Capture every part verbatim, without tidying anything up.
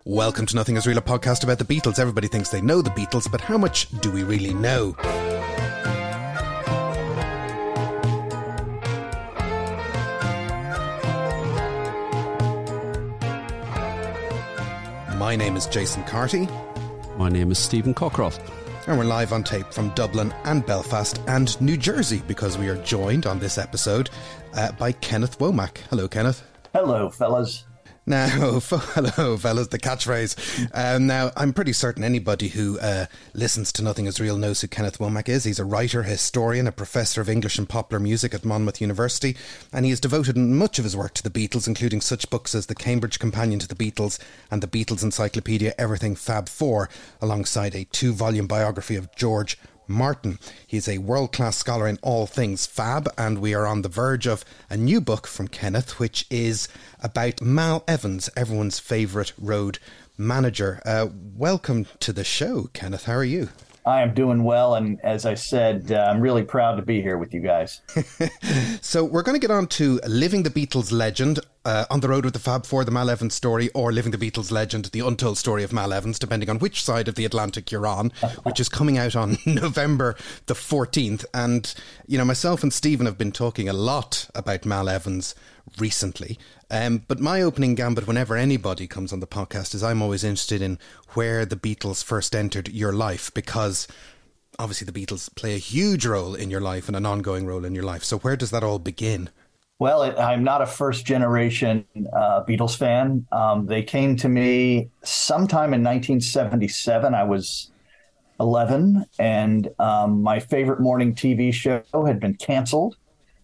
Welcome to Nothing Is Real, a podcast about the Beatles. Everybody thinks they know the Beatles, but how much do we really know? My name is Jason Carty. My name is Stephen Cockcroft. And we're live on tape from Dublin and Belfast and New Jersey, because we are joined on this episode uh, by Kenneth Womack. Hello, Kenneth. Hello, fellas. Now, hello, fellas, the catchphrase. Um, now, I'm pretty certain anybody who uh, listens to Nothing Is Real knows who Kenneth Womack is. He's a writer, historian, a professor of English and popular music at Monmouth University, and he has devoted much of his work to the Beatles, including such books as The Cambridge Companion to the Beatles and The Beatles Encyclopedia Everything Fab Four, alongside a two-volume biography of George Martin. He's a world-class scholar in all things fab, and we are on the verge of a new book from Kenneth, which is about Mal Evans, everyone's favourite road manager. Uh, welcome to the show, Kenneth. How are you? I am doing well, and as I said, uh, I'm really proud to be here with you guys. So we're going to get on to Living the Beatles Legend, uh, On the Road with the Fab Four, the Mal Evans story, or Living the Beatles Legend, the untold story of Mal Evans, depending on which side of the Atlantic you're on, which is coming out on November the fourteenth. And, you know, myself and Stephen have been talking a lot about Mal Evans recently. Um, but my opening gambit whenever anybody comes on the podcast is I'm always interested in where the Beatles first entered your life, because obviously the Beatles play a huge role in your life and an ongoing role in your life. So where does that all begin? Well, it, I'm not a first generation uh, Beatles fan. Um, they came to me sometime in nineteen seventy-seven. I was eleven, and um, my favorite morning T V show had been canceled.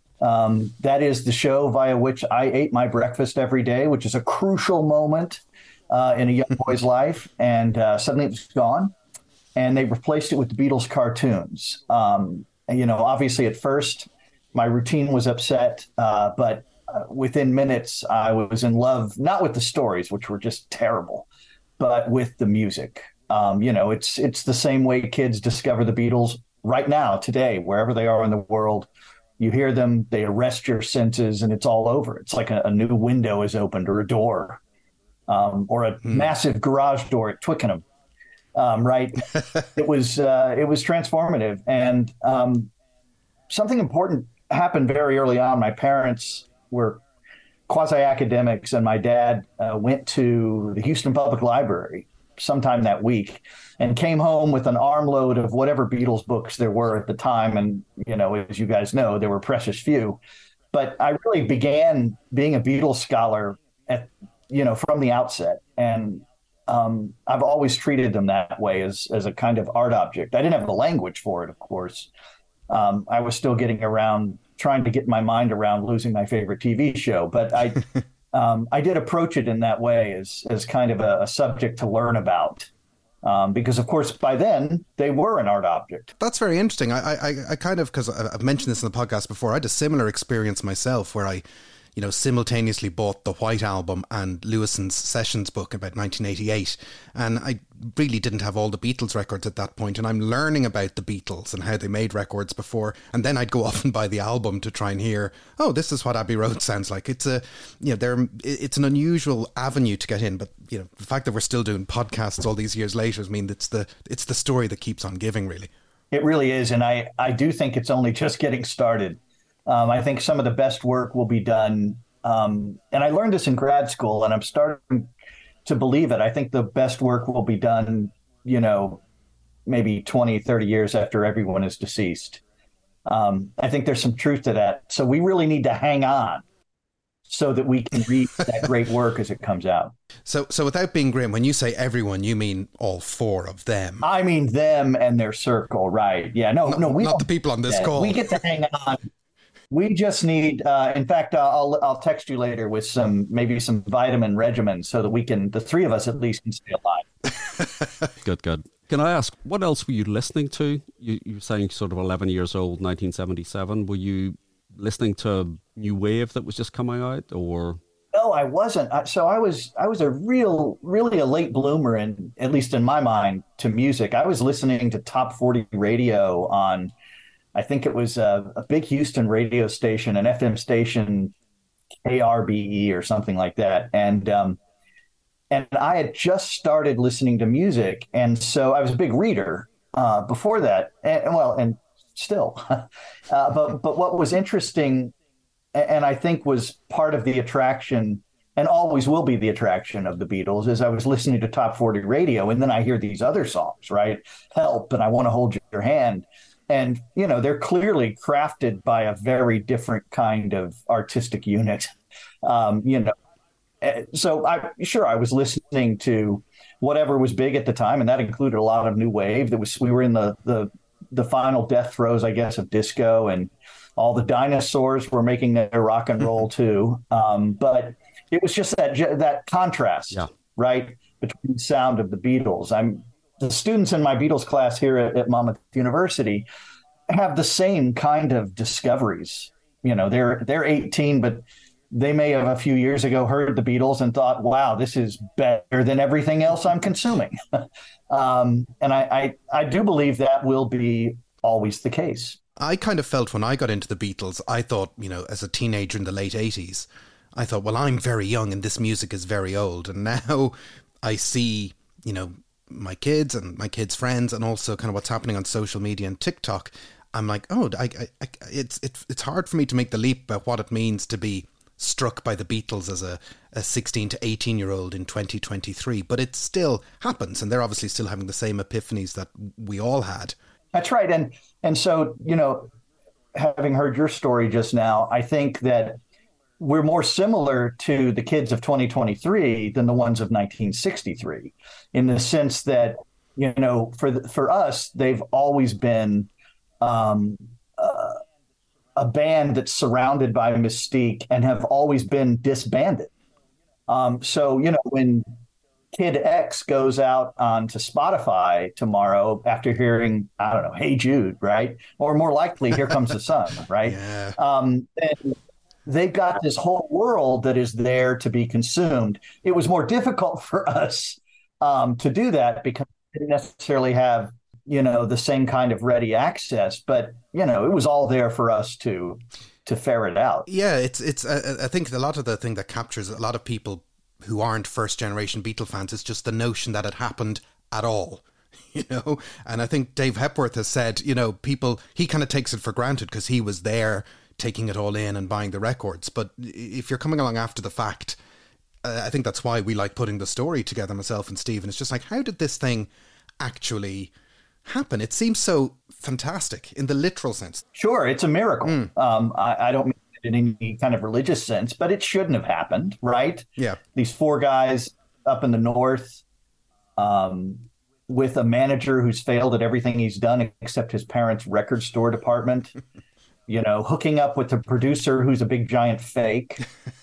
Um, that is the show via which I ate my breakfast every day, which is a crucial moment uh, in a young boy's life. And uh, suddenly it was gone, and they replaced it with the Beatles cartoons. Um, and, you know, obviously at first my routine was upset, uh, but uh, within minutes I was in love, not with the stories, which were just terrible, but with the music. Um, you know, it's it's the same way kids discover the Beatles right now, today, wherever they are in the world. You hear them, they arrest your senses, and it's all over. It's like a, a new window is opened, or a door, um, or a hmm. massive garage door at Twickenham. Um, right? It was uh, it was transformative, and um, something important happened very early on. My parents were quasi-academics, and my dad uh, went to the Houston Public Library sometime that week and came home with an armload of whatever Beatles books there were at the time. And, you know, as you guys know, there were precious few. But I really began being a Beatles scholar at, you know, from the outset. And um, I've always treated them that way, as, as a kind of art object. I didn't have the language for it, of course. Um, I was still getting around, trying to get my mind around losing my favorite T V show. But I um, I did approach it in that way, as, as kind of a, a subject to learn about. Um, because, of course, by then, they were an art object. That's very interesting. I, I, I kind of, because I've mentioned this in the podcast before, I had a similar experience myself where I, you know, simultaneously bought the White Album and Lewison's Sessions book about nineteen eighty-eight. And I really didn't have all the Beatles records at that point. And I'm learning about the Beatles and how they made records before. And then I'd go off and buy the album to try and hear, oh, this is what Abbey Road sounds like. It's a, you know, they're, it's an unusual avenue to get in. But, you know, the fact that we're still doing podcasts all these years later, I mean, it's the, it's the story that keeps on giving, really. It really is. And I, I do think it's only just getting started. Um, I think some of the best work will be done. Um, and I learned this in grad school, and I'm starting to believe it. I think the best work will be done, you know, maybe twenty, thirty years after everyone is deceased. Um, I think there's some truth to that. So we really need to hang on so that we can read that great work as it comes out. So, so without being grim, when you say everyone, you mean all four of them? I mean them and their circle, right? Yeah, no, no, no, we not the people on this call. We get to hang on. We just need, uh, in fact, uh, I'll I'll text you later with some, maybe some vitamin regimen so that we can, the three of us at least, can stay alive. Good, good. Can I ask, what else were you listening to? You, you were saying sort of eleven years old, nineteen seventy-seven. Were you listening to New Wave that was just coming out, or? No, I wasn't. So I was I was a real, really a late bloomer, in, at least in my mind, to music. I was listening to Top forty radio on, I think it was a, a big Houston radio station, an F M station, K R B E or something like that. And um, and I had just started listening to music, and so I was a big reader uh, before that, and well, and still. uh, but but what was interesting, and I think was part of the attraction, and always will be the attraction of the Beatles, is I was listening to Top forty radio, and then I hear these other songs, right? Help, and I Want to Hold Your Hand. And, you know, they're clearly crafted by a very different kind of artistic unit. Um, you know, so I sure I was listening to whatever was big at the time, and that included a lot of new wave. That was we were in the the the final death throes, I guess, of disco, and all the dinosaurs were making their rock and roll too. Um, but it was just that that contrast, yeah. right, between the sound of the Beatles. I'm the students in my Beatles class here at, at Monmouth University have the same kind of discoveries. You know, they're they're eighteen, but they may have a few years ago heard the Beatles and thought, wow, this is better than everything else I'm consuming. um, and I, I, I do believe that will be always the case. I kind of felt when I got into the Beatles, I thought, you know, as a teenager in the late eighties, I thought, well, I'm very young and this music is very old. And now I see, you know, my kids and my kids' friends and also kind of what's happening on social media and TikTok. I'm like, oh, I, I, I, it's, it's, it's hard for me to make the leap about what it means to be struck by the Beatles as a, a sixteen to eighteen year old in twenty twenty-three, but it still happens, and they're obviously still having the same epiphanies that we all had. That's right. And and so, you know, having heard your story just now, I think that we're more similar to the kids of twenty twenty-three than the ones of nineteen sixty-three, in the sense that, you know, for the, for us, they've always been um, uh, a band that's surrounded by mystique and have always been disbanded. Um, so, you know, when Kid X goes out onto Spotify tomorrow after hearing, I don't know, Hey Jude, right? Or more likely, Here Comes the Sun, right? Yeah. Um, and they've got this whole world that is there to be consumed. It was more difficult for us um, to do that because we didn't necessarily have, you know, the same kind of ready access, but, you know, it was all there for us to to ferret out. Yeah, it's, it's, uh, I think a lot of the thing that captures a lot of people who aren't first generation Beatle fans is just the notion that it happened at all, you know? And I think Dave Hepworth has said, you know, people, he kind of takes it for granted because he was there taking it all in and buying the records. But if you're coming along after the fact, uh, I think that's why we like putting the story together, myself and Steve. And it's just like, how did this thing actually happen? It seems so fantastic in the literal sense. Sure, it's a miracle. Mm. Um, I, I don't mean it in any kind of religious sense, but it shouldn't have happened, right? Yeah. These four guys up in the north um, with a manager who's failed at everything he's done except his parents' record store department, you know, hooking up with the producer who's a big giant fake,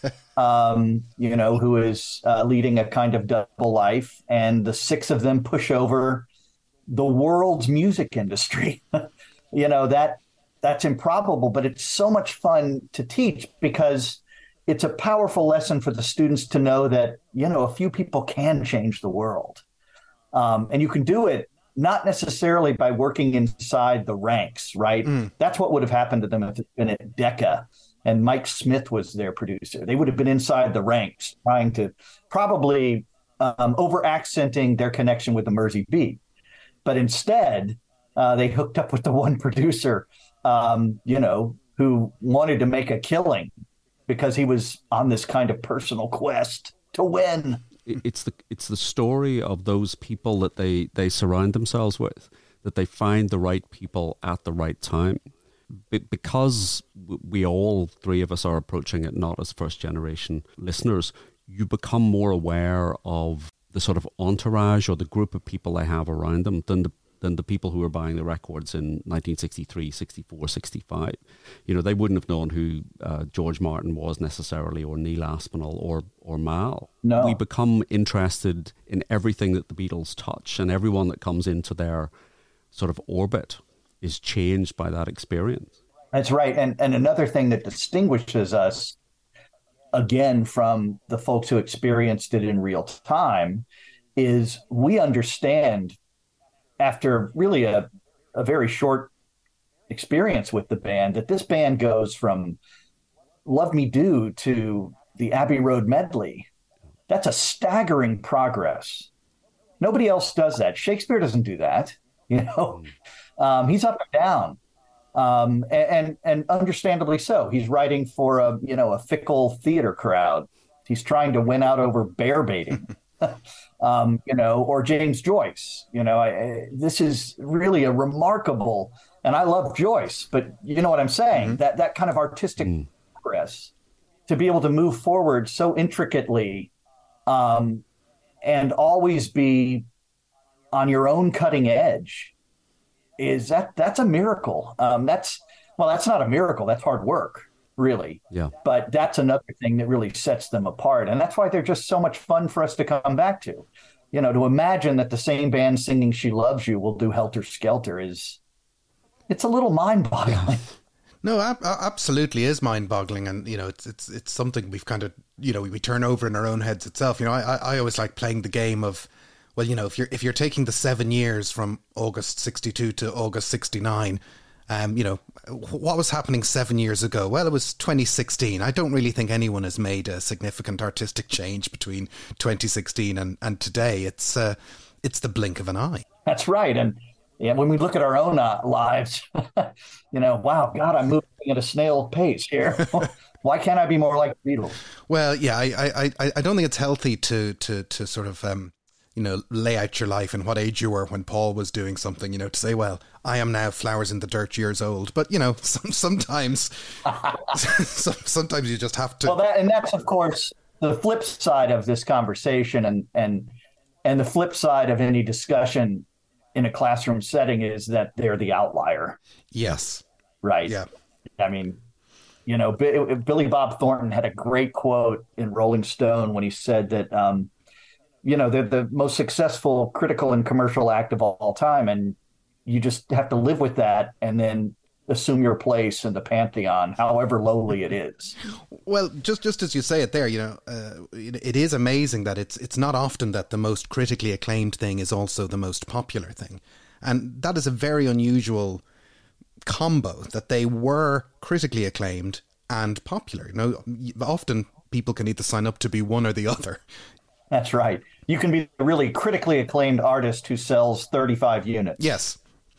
um, you know, who is uh, leading a kind of double life. And the six of them push over the world's music industry. you know, that that's improbable, but it's so much fun to teach because it's a powerful lesson for the students to know that, you know, a few people can change the world. Um, and you can do it not necessarily by working inside the ranks, right? Mm. That's what would have happened to them if it's been at Decca and Mike Smith was their producer. They would have been inside the ranks trying to probably um, over-accenting their connection with the Mersey beat. But instead, uh, they hooked up with the one producer, um, you know, who wanted to make a killing because he was on this kind of personal quest to win. It's the it's the story of those people that they, they surround themselves with, that they find the right people at the right time. Be- because we all, three of us, are approaching it not as first-generation listeners, you become more aware of the sort of entourage or the group of people they have around them than the than the people who were buying the records in nineteen sixty-three, sixty-four, sixty-five. You know, they wouldn't have known who uh, George Martin was necessarily, or Neil Aspinall, or or Mal. No. We become interested in everything that the Beatles touch, and everyone that comes into their sort of orbit is changed by that experience. That's right. And and another thing that distinguishes us, again, from the folks who experienced it in real time, is we understand, after really a, a very short experience with the band, that this band goes from Love Me Do to the Abbey Road medley That's a staggering progress. Nobody else does that. Shakespeare doesn't do that. You know, um, he's up and down, um, and, and and understandably so. He's writing for a you know a fickle theater crowd. He's trying to win out over bear baiting, um, you know, or James Joyce. You know, I, I, this is really a remarkable. And I love Joyce, but you know what I'm saying? Mm-hmm. That that kind of artistic mm. progress, to be able to move forward so intricately, um, and always be on your own cutting edge, is that that's a miracle. Um, that's well, that's not a miracle. That's hard work, really. Yeah. But that's another thing that really sets them apart, and that's why they're just so much fun for us to come back to. You know, to imagine that the same band singing "She Loves You" will do "Helter Skelter" is, it's a little mind-boggling. Yeah. No, ab- absolutely is mind-boggling, and you know, it's it's it's something we've kind of you know we, we turn over in our own heads itself. You know, I I always like playing the game of, well, you know, if you're if you're taking the seven years from August sixty-two to August sixty-nine, um, you know, what was happening seven years ago? Well, it was twenty sixteen. I don't really think anyone has made a significant artistic change between twenty sixteen and and today. It's uh, it's the blink of an eye. That's right, and. Yeah, when we look at our own uh, lives, you know, wow, God, I'm moving at a snail pace here. Why can't I be more like the Beatles? Well, yeah, I, I, I don't think it's healthy to to to sort of, um, you know, lay out your life and what age you were when Paul was doing something. You know, to say, well, I am now flowers in the dirt years old. But you know, some, sometimes, sometimes you just have to. Well, that and that's of course the flip side of this conversation, and and and the flip side of any discussion in a classroom setting is that they're the outlier. Yes. Right. Yeah. I mean, you know, B- Billy Bob Thornton had a great quote in Rolling Stone when he said that, um, you know, they're the most successful critical and commercial act of all time. And you just have to live with that and then assume your place in the pantheon, however lowly it is. Well, just just as you say it there, you know, uh, it is amazing that it's it's not often that the most critically acclaimed thing is also the most popular thing. And that is a very unusual combo, that they were critically acclaimed and popular. You know, often people can either sign up to be one or the other. That's right. You can be a really critically acclaimed artist who sells thirty-five units. Yes.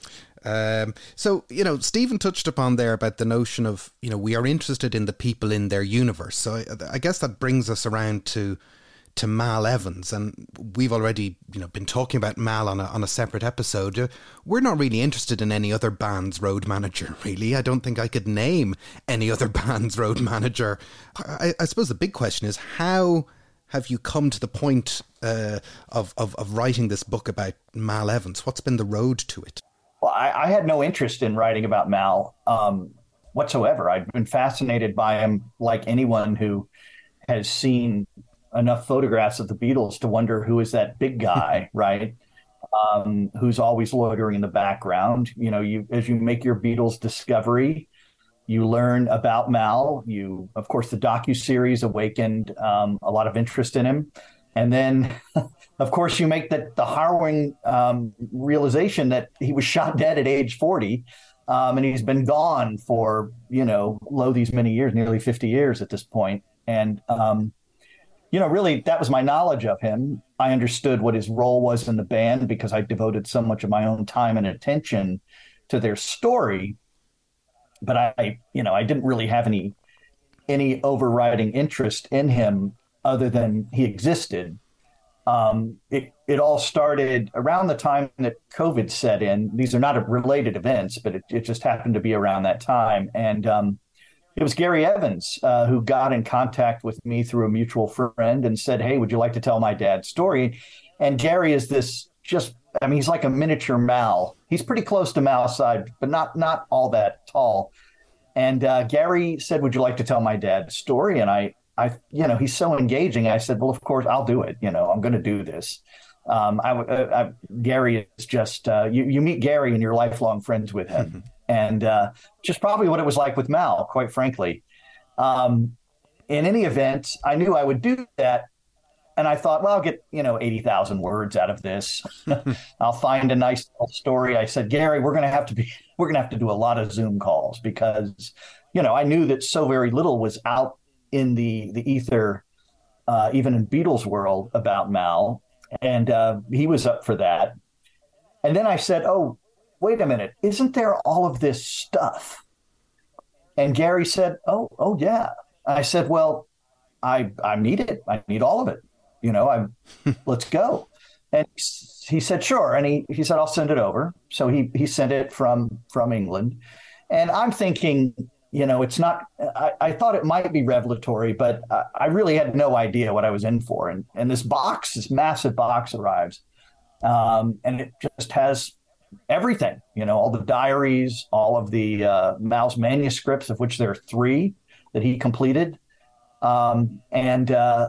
Um, so, you know, Stephen touched upon there about the notion of, you know, we are interested in the people in their universe. So I, I guess that brings us around to to Mal Evans. And we've already, you know, been talking about Mal on a, on a separate episode. Uh, we're not really interested in any other band's road manager, really. I don't think I could name any other band's road manager. I, I suppose the big question is, how have you come to the point uh, of, of, of writing this book about Mal Evans? What's been the road to it? Well, I, I had no interest in writing about Mal um, whatsoever. I'd been fascinated by him, like anyone who has seen enough photographs of the Beatles to wonder who is that big guy, right? Um, who's always loitering in the background. You know, you as you make your Beatles discovery, you learn about Mal. You, of course, the docuseries awakened um, a lot of interest in him. And then, of course, you make the, the harrowing um, realization that he was shot dead at age forty, um, and he's been gone for, you know, lo these many years, nearly fifty years at this point. And, um, you know, really, that was my knowledge of him. I understood what his role was in the band because I devoted so much of my own time and attention to their story. But I, you know, I didn't really have any any overriding interest in him other than he existed. Um, it, it all started around the time that COVID set in. These are not related events, but it, it just happened to be around that time. And um, it was Gary Evans uh, who got in contact with me through a mutual friend and said, hey, would you like to tell my dad's story? And Gary is this just, I mean, he's like a miniature Mal. He's pretty close to Mal's side, but not, not all that tall. And uh, Gary said, would you like to tell my dad's story? And I, I, you know, he's so engaging. I said, well, of course, I'll do it. You know, I'm going to do this. Um, I, I, I, Gary is just, uh, you, you meet Gary and you're lifelong friends with him. Mm-hmm. And uh, just probably what it was like with Mal, quite frankly. Um, in any event, I knew I would do that. And I thought, well, I'll get, you know, eighty thousand words out of this. I'll find a nice little story. I said, Gary, we're going to have to be, we're going to have to do a lot of Zoom calls because, you know, I knew that so very little was out in the the ether uh, even in Beatles world, about Mal, and uh, he was up for that. And then I said, "Oh, wait a minute, isn't there all of this stuff?" And Gary said, "Oh, oh yeah." I said, "Well, I I need it. I need all of it. You know, I'm let's go." And he said, "Sure." And he he said, "I'll send it over." So he he sent it from from England, and I'm thinking, you know, it's not. I, I thought it might be revelatory, but I, I really had no idea what I was in for. And and this box, this massive box, arrives, um, and it just has everything. You know, all the diaries, all of the uh, Mal's manuscripts, of which there are three that he completed, um, and uh,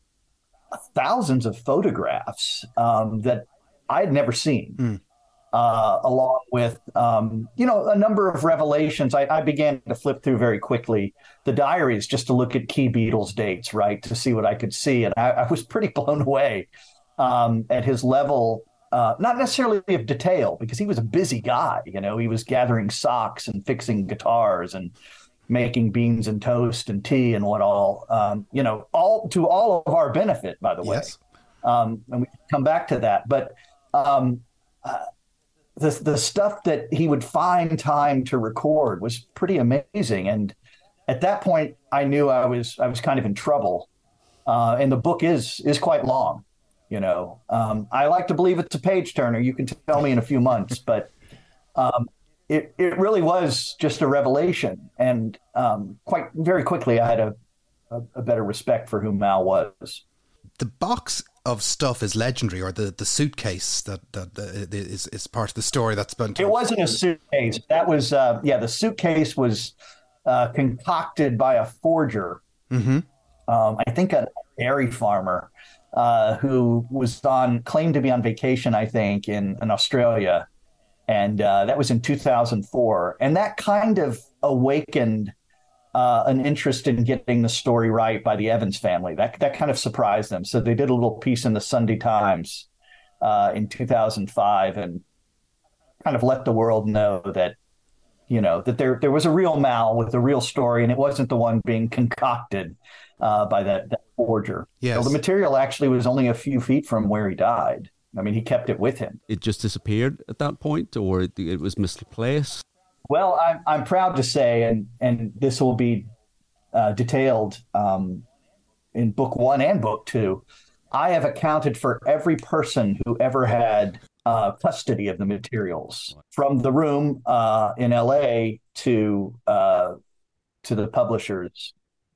thousands of photographs um, that I had never seen. Mm. Uh, along with, um, you know, a number of revelations. I, I began to flip through very quickly the diaries just to look at key Beatles dates, right, to see what I could see. And I, I was pretty blown away um, at his level, uh, not necessarily of detail, because he was a busy guy. You know, he was gathering socks and fixing guitars and making beans and toast and tea and what all, um, you know, all to all of our benefit, by the way. Yes. Um, and we come back to that. But um, uh, The the stuff that he would find time to record was pretty amazing, and at that point, I knew I was I was kind of in trouble. Uh, and the book is is quite long, you know. Um, I like to believe it's a page turner. You can tell me in a few months, but um, it it really was just a revelation, and um, quite very quickly, I had a, a a better respect for who Mal was. The box of stuff is legendary, or the, the suitcase that, that uh, is, is part of the story that's been told. It wasn't a suitcase. That was, uh, yeah, the suitcase was uh, concocted by a forger. Mm-hmm. Um, I think a dairy farmer uh, who was on, claimed to be on vacation, I think, in, in Australia. And uh, that was in two thousand four. And that kind of awakened Uh, an interest in getting the story right by the Evans family. That that kind of surprised them. So they did a little piece in the Sunday Times uh, in two thousand five and kind of let the world know that, you know, that there there was a real Mal with a real story, and it wasn't the one being concocted uh, by that, that forger. Yes. So the material actually was only a few feet from where he died. I mean, he kept it with him. It just disappeared at that point, or it, it was misplaced? Well, I'm I'm proud to say, and and this will be uh, detailed um, in book one and book two, I have accounted for every person who ever had uh, custody of the materials, from the room uh, in L A to uh, to the publishers'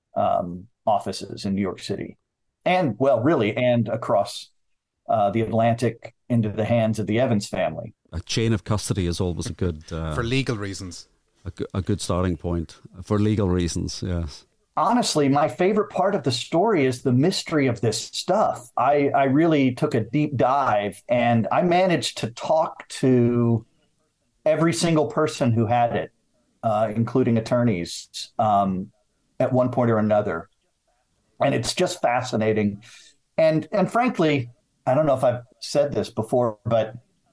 um, offices in New York City, and well, really, and across uh, the Atlantic into the hands of the Evans family. A chain of custody is always a good... Uh, for legal reasons. A, a good starting point. For legal reasons, yes. Honestly, my favorite part of the story is the mystery of this stuff. I, I really took a deep dive, and I managed to talk to every single person who had it, uh, including attorneys, um, at one point or another. And it's just fascinating. And and frankly, I don't know if I've said this before, but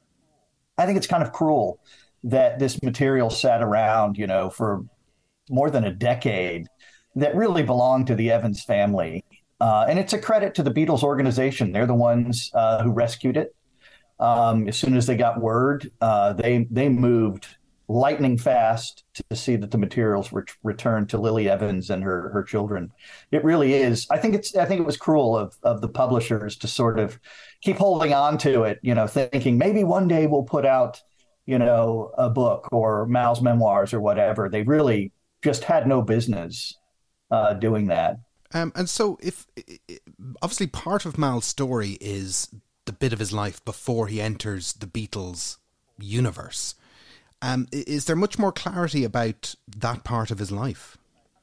I think it's kind of cruel that this material sat around, you know, for more than a decade, that really belonged to the Evans family. Uh, and it's a credit to the Beatles organization. They're the ones uh, who rescued it. Um, as soon as they got word, uh, they they moved lightning fast to see that the materials were returned to Lily Evans and her her children. It really is. I think it's. I think it was cruel of of the publishers to sort of keep holding on to it, you know, thinking maybe one day we'll put out, you know, a book or Mal's memoirs or whatever. They really just had no business uh, doing that. Um, and so, if obviously part of Mal's story is the bit of his life before he enters the Beatles universe. Um, is there much more clarity about that part of his life?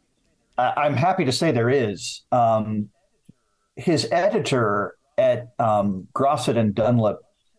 I'm happy to say there is. Um, his editor at um, Grosset and Dunlop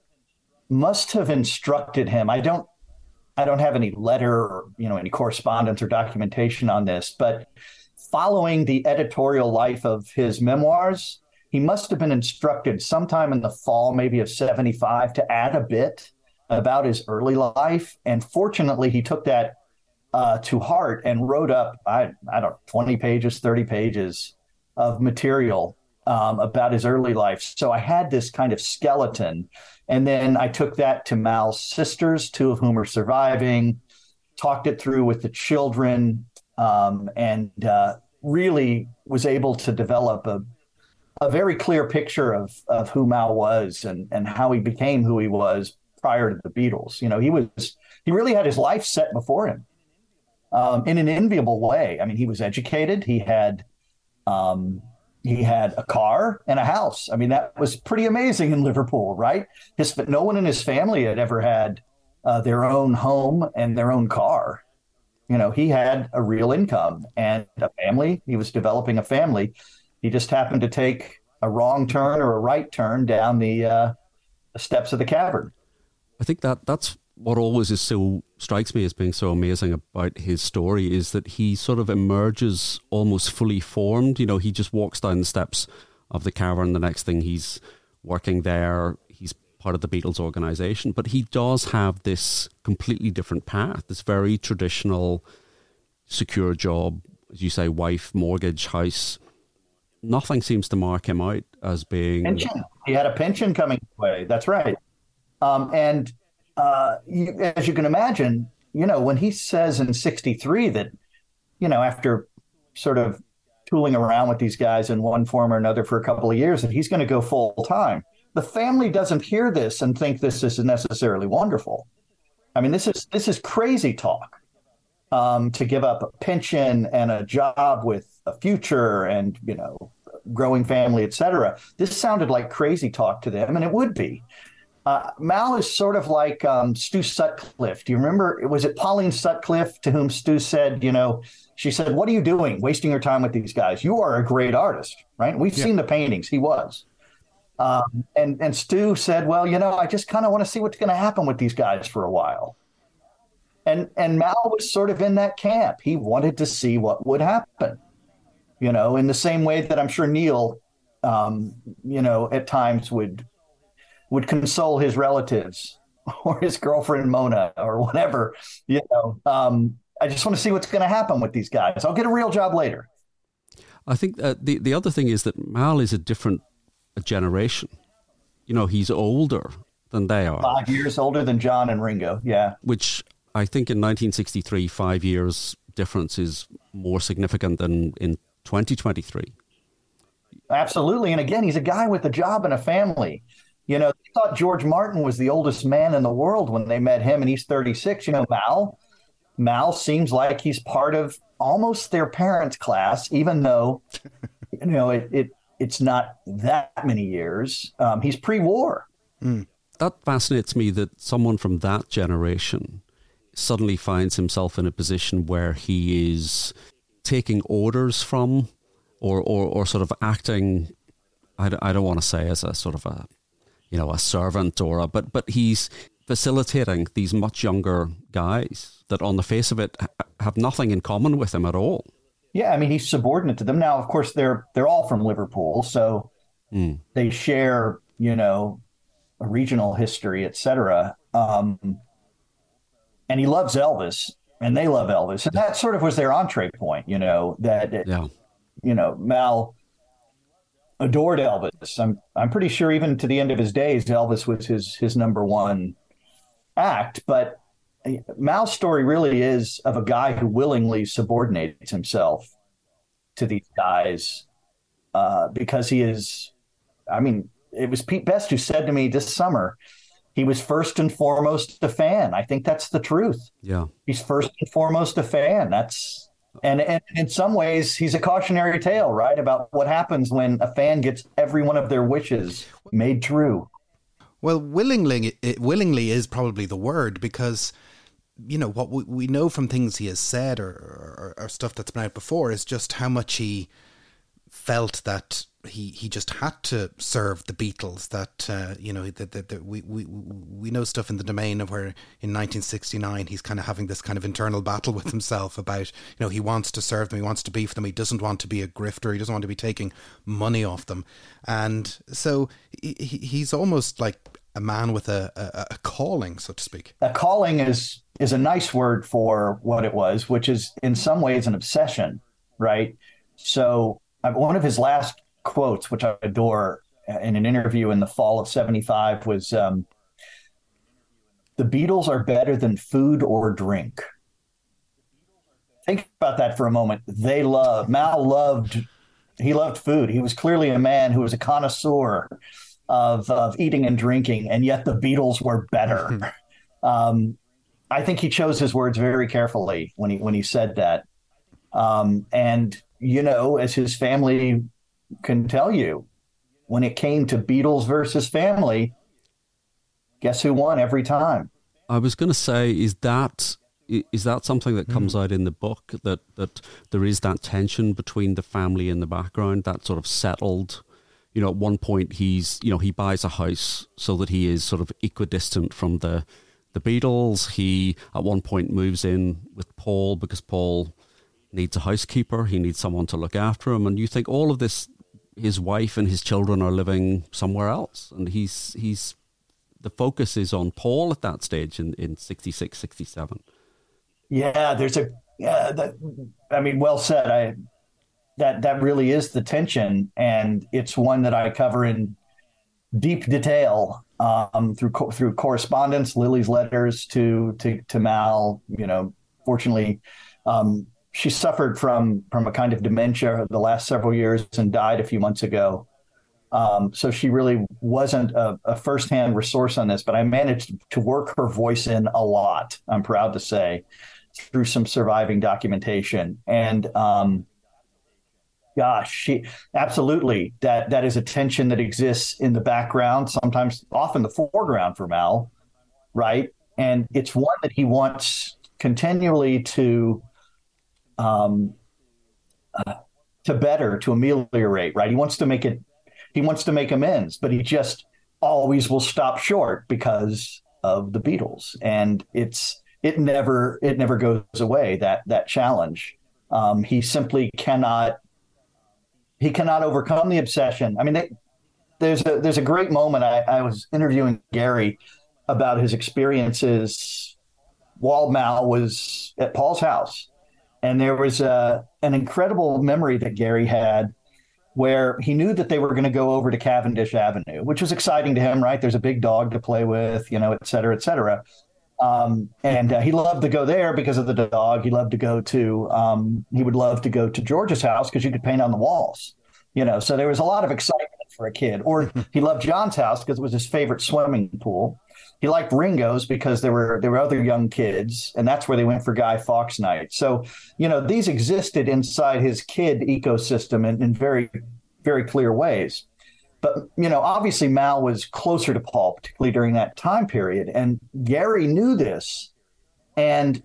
must have instructed him. I don't, I don't have any letter or, you know, any correspondence or documentation on this, but following the editorial life of his memoirs, he must have been instructed sometime in the fall, maybe of seventy-five, to add a bit about his early life. And fortunately, he took that uh, to heart and wrote up, I, I don't know, twenty pages, thirty pages of material um, about his early life. So I had this kind of skeleton. And then I took that to Mal's sisters, two of whom are surviving, talked it through with the children, um, and uh, really was able to develop a, a very clear picture of, of who Mal was and, and how he became who he was prior to the Beatles. You know, he was, he really had his life set before him um, in an enviable way. I mean, he was educated. He had, um, he had a car and a house. I mean, that was pretty amazing in Liverpool, right? His, no one in his family had ever had uh, their own home and their own car. You know, he had a real income and a family. He was developing a family. He just happened to take a wrong turn or a right turn down the, uh, the steps of the cavern. I think that that's what always is so strikes me as being so amazing about his story, is that he sort of emerges almost fully formed. You know, he just walks down the steps of the cavern. The next thing he's working there, he's part of the Beatles organization, but he does have this completely different path, this very traditional, secure job, as you say, wife, mortgage, house. Nothing seems to mark him out as being... Pension. He had a pension coming his way. That's right. Um, and uh, you, as you can imagine, you know, when he says in sixty-three that, you know, after sort of tooling around with these guys in one form or another for a couple of years, that he's going to go full time, the family doesn't hear this and think this is necessarily wonderful. I mean, this is this is crazy talk, um, to give up a pension and a job with a future and, you know, growing family, et cetera. This sounded like crazy talk to them, and it would be. Uh, Mal is sort of like um, Stu Sutcliffe. Do you remember, was it Pauline Sutcliffe to whom Stu said, you know, she said, what are you doing, wasting your time with these guys? You are a great artist, right? We've yeah. seen the paintings. He was. Um, and, and Stu said, well, you know, I just kind of want to see what's going to happen with these guys for a while. And, and Mal was sort of in that camp. He wanted to see what would happen, you know, in the same way that I'm sure Neil, um, you know, at times would would console his relatives or his girlfriend Mona or whatever, you know. Um, I just want to see what's going to happen with these guys. I'll get a real job later. I think uh, the the other thing is that Mal is a different generation. You know, he's older than they are. Five years older than John and Ringo, yeah. Which I think in nineteen sixty-three, five years difference is more significant than in twenty twenty-three. Absolutely. And again, he's a guy with a job and a family. You know, they thought George Martin was the oldest man in the world when they met him, and he's thirty-six. You know, Mal, Mal seems like he's part of almost their parents' class, even though, you know, it, it it's not that many years. Um, he's pre-war. Mm. That fascinates me, that someone from that generation suddenly finds himself in a position where he is taking orders from or, or, or sort of acting, I don't, I don't want to say as a sort of a, you know, a servant or a, but, but he's facilitating these much younger guys that on the face of it have nothing in common with him at all. Yeah, I mean, he's subordinate to them. Now, of course, they're they're all from Liverpool, so mm. they share, you know, a regional history, et cetera. Um, and he loves Elvis, and they love Elvis. And that sort of was their entree point, you know, that, it, yeah. you know, Mal adored Elvis. I'm I'm pretty sure even to the end of his days, Elvis was his his number one act. But Mal's story really is of a guy who willingly subordinates himself to these guys uh, because he is, I mean, it was Pete Best who said to me this summer, he was first and foremost a fan. I think that's the truth. Yeah. He's first and foremost a fan. That's, and, and in some ways, he's a cautionary tale, right? About what happens when a fan gets every one of their wishes made true. Well, willingly, it willingly is probably the word, because, you know, what we, we know from things he has said or, or, or stuff that's been out before is just how much he felt that he, he just had to serve the Beatles, that, uh, you know, that, that, that we, we, we know stuff in the domain of where in nineteen sixty-nine, he's kind of having this kind of internal battle with himself about, you know, he wants to serve them, he wants to be for them, he doesn't want to be a grifter, he doesn't want to be taking money off them. And so he, he's almost like a man with a, a, a calling, so to speak. A calling is is a nice word for what it was, which is in some ways an obsession, right? So uh, one of his last quotes, which I adore, in an interview in the fall of seventy-five was, um, the Beatles are better than food or drink. Think about that for a moment. They love, Mal loved, he loved food. He was clearly a man who was a connoisseur of, of eating and drinking, and yet the Beatles were better. um, I think he chose his words very carefully when he, when he said that. Um, and, you know, as his family can tell you, when it came to Beatles versus family, guess who won every time? I was going to say, is that is that something that comes mm. out in the book, that that there is that tension between the family and the background, that sort of settled, you know, at one point he's, you know, he buys a house so that he is sort of equidistant from the the Beatles. He at one point moves in with Paul because Paul needs a housekeeper. He needs someone to look after him. And you think all of this, his wife and his children are living somewhere else. And he's, he's, the focus is on Paul at that stage in, in sixty-six, sixty-seven. Yeah, there's a, yeah, that, I mean, well said. I, that, that really is the tension. And it's one that I cover in deep detail um, through, through correspondence, Lily's letters to, to, to Mal. You know, fortunately, um, she suffered from from a kind of dementia the last several years and died a few months ago. Um, so she really wasn't a, a firsthand resource on this, but I managed to work her voice in a lot, I'm proud to say, through some surviving documentation. And um, gosh, she absolutely, that that is a tension that exists in the background, sometimes often the foreground for Mal, right? And it's one that he wants continually to um, uh, to better, to ameliorate, right? He wants to make it, he wants to make amends, but he just always will stop short because of the Beatles. And it's, it never, it never goes away, that, that challenge. Um, he simply cannot, he cannot overcome the obsession. I mean, they, there's a, there's a great moment. I, I was interviewing Gary about his experiences while Mal was at Paul's house. And there was a, an incredible memory that Gary had where he knew that they were going to go over to Cavendish Avenue, which was exciting to him, right? There's a big dog to play with, you know, et cetera, et cetera. Um, and uh, he loved to go there because of the dog. He loved to go to, um, he would love to go to George's house because you could paint on the walls, you know, so there was a lot of excitement for a kid. Or he loved John's house because it was his favorite swimming pool. He liked Ringo's because there were there were other young kids, and that's where they went for Guy Fawkes night. So, you know, these existed inside his kid ecosystem in, in very, very clear ways. But, you know, obviously Mal was closer to Paul, particularly during that time period. And Gary knew this. And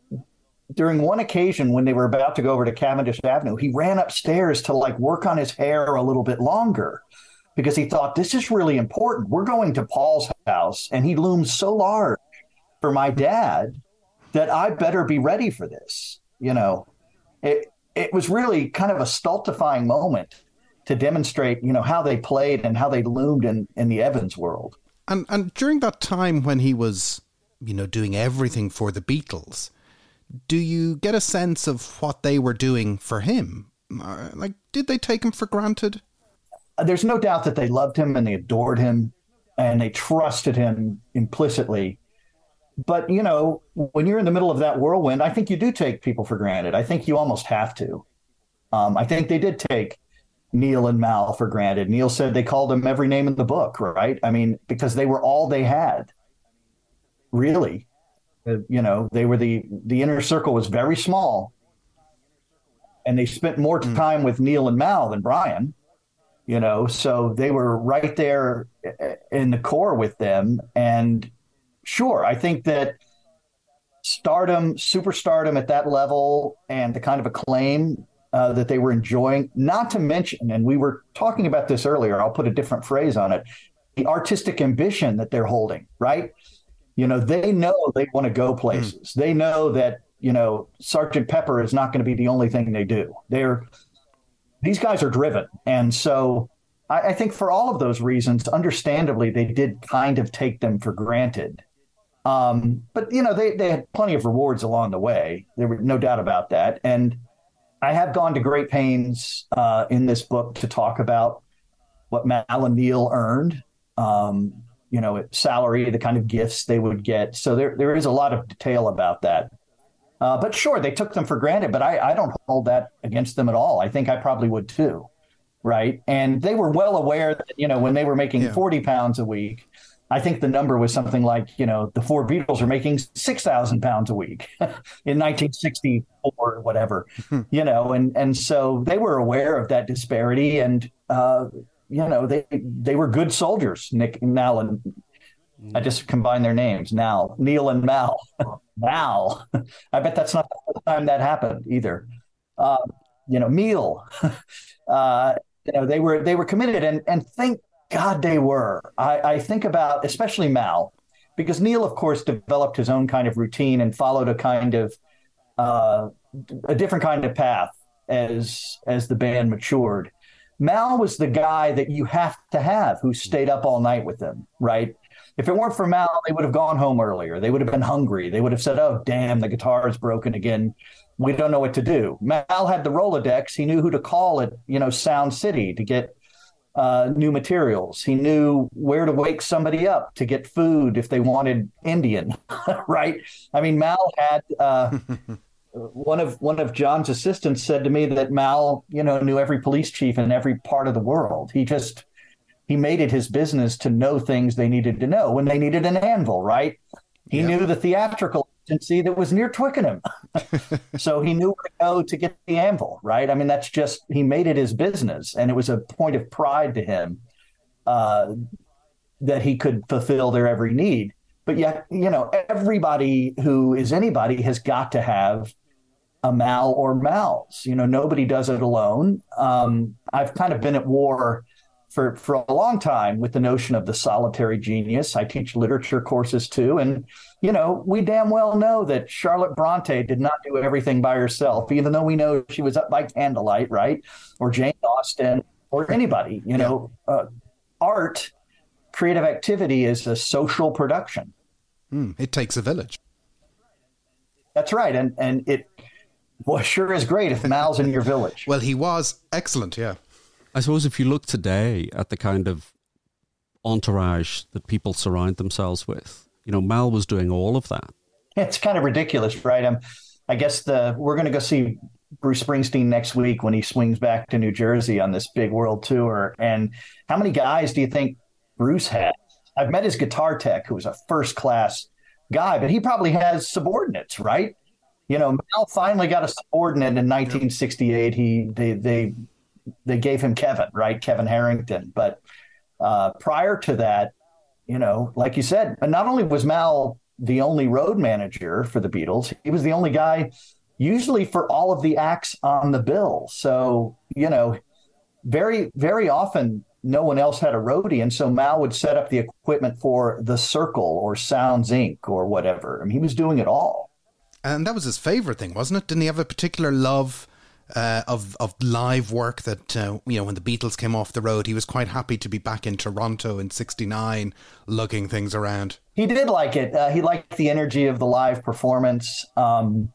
during one occasion when they were about to go over to Cavendish Avenue, he ran upstairs to like work on his hair a little bit longer, because he thought, this is really important. We're going to Paul's house, and he looms so large for my dad that I better be ready for this. You know, it it was really kind of a stultifying moment to demonstrate, you know, how they played and how they loomed in, in the Evans world. And and during that time when he was, you know, doing everything for the Beatles, do you get a sense of what they were doing for him? Uh, like, did they take him for granted? There's no doubt that they loved him and they adored him and they trusted him implicitly. But, you know, when you're in the middle of that whirlwind, I think you do take people for granted. I think you almost have to. Um, I think they did take Neil and Mal for granted. Neil said they called him every name in the book, right? I mean, because they were all they had, really. Uh, you know, they were the, the inner circle was very small. And they spent more mm. time with Neil and Mal than Brian. You know, so they were right there in the core with them. And sure, I think that stardom, superstardom at that level and the kind of acclaim uh, that they were enjoying, not to mention, and we were talking about this earlier, I'll put a different phrase on it, the artistic ambition that they're holding, right? You know, they know they want to go places. Mm. They know that, you know, Sergeant Pepper is not going to be the only thing they do. They're These guys are driven. And so I, I think for all of those reasons, understandably, they did kind of take them for granted. Um, but, you know, they, they had plenty of rewards along the way. There were no doubt about that. And I have gone to great pains uh, in this book to talk about what Mal and Neil earned, um, you know, salary, the kind of gifts they would get. So there, there is a lot of detail about that. Uh, but sure, they took them for granted, but I, I don't hold that against them at all. I think I probably would too, right? And they were well aware that, you know, when they were making yeah. forty pounds a week, I think the number was something like, you know, the four Beatles are making six thousand pounds a week in nineteen sixty-four or whatever, you know, and, and so they were aware of that disparity, and, uh, you know, they, they were good soldiers, Nick, Mal, and I just combined their names now, Neil and Mal. Mal. I bet that's not the first time that happened either. Uh, you know, Meal. uh, you know, they were, they were committed, and, and thank God they were. I, I think about especially Mal, because Neil, of course, developed his own kind of routine and followed a kind of uh, a different kind of path as as the band matured. Mal was the guy that you have to have who stayed up all night with them, right? If it weren't for Mal, they would have gone home earlier. They would have been hungry. They would have said, oh, damn, the guitar is broken again. We don't know what to do. Mal had the Rolodex. He knew who to call at, you know, Sound City to get Uh, new materials. He knew where to wake somebody up to get food if they wanted Indian, right? I mean, Mal had uh, one of one of John's assistants said to me that Mal, you know, knew every police chief in every part of the world. He just he made it his business to know things they needed to know when they needed an anvil, right? He yep. knew the theatrical agency that was near Twickenham. So he knew where to go to get the anvil, right? I mean, that's just, he made it his business. And it was a point of pride to him uh, that he could fulfill their every need. But yet, you know, everybody who is anybody has got to have a Mal or Mals. You know, nobody does it alone. Um, I've kind of been at war for, for a long time with the notion of the solitary genius. I teach literature courses too. And, you know, we damn well know that Charlotte Bronte did not do everything by herself, even though we know she was up by candlelight, right? Or Jane Austen or anybody, you know, uh, art, creative activity is a social production. Mm, it takes a village. That's right. And, and it well, sure is great if Mal's in your village. Well, he was excellent. Yeah. I suppose if you look today at the kind of entourage that people surround themselves with, you know, Mal was doing all of that. It's kind of ridiculous, right? Um, I guess the we're going to go see Bruce Springsteen next week when he swings back to New Jersey on this big world tour. And how many guys do you think Bruce had? I've met his guitar tech, who was a first class guy, but he probably has subordinates, right? You know, Mal finally got a subordinate in nineteen sixty-eight. He they they they gave him Kevin, right? Kevin Harrington. But uh, prior to that, you know, like you said, not only was Mal the only road manager for the Beatles, he was the only guy usually for all of the acts on the bill. So, you know, very, very often no one else had a roadie. And so Mal would set up the equipment for The Circle or Sounds Incorporated or whatever. I mean, he was doing it all. And that was his favorite thing, wasn't it? Didn't he have a particular love Uh, of of live work that, uh, you know, when the Beatles came off the road, he was quite happy to be back in Toronto in sixty-nine, lugging things around? He did like it. Uh, he liked the energy of the live performance. Um,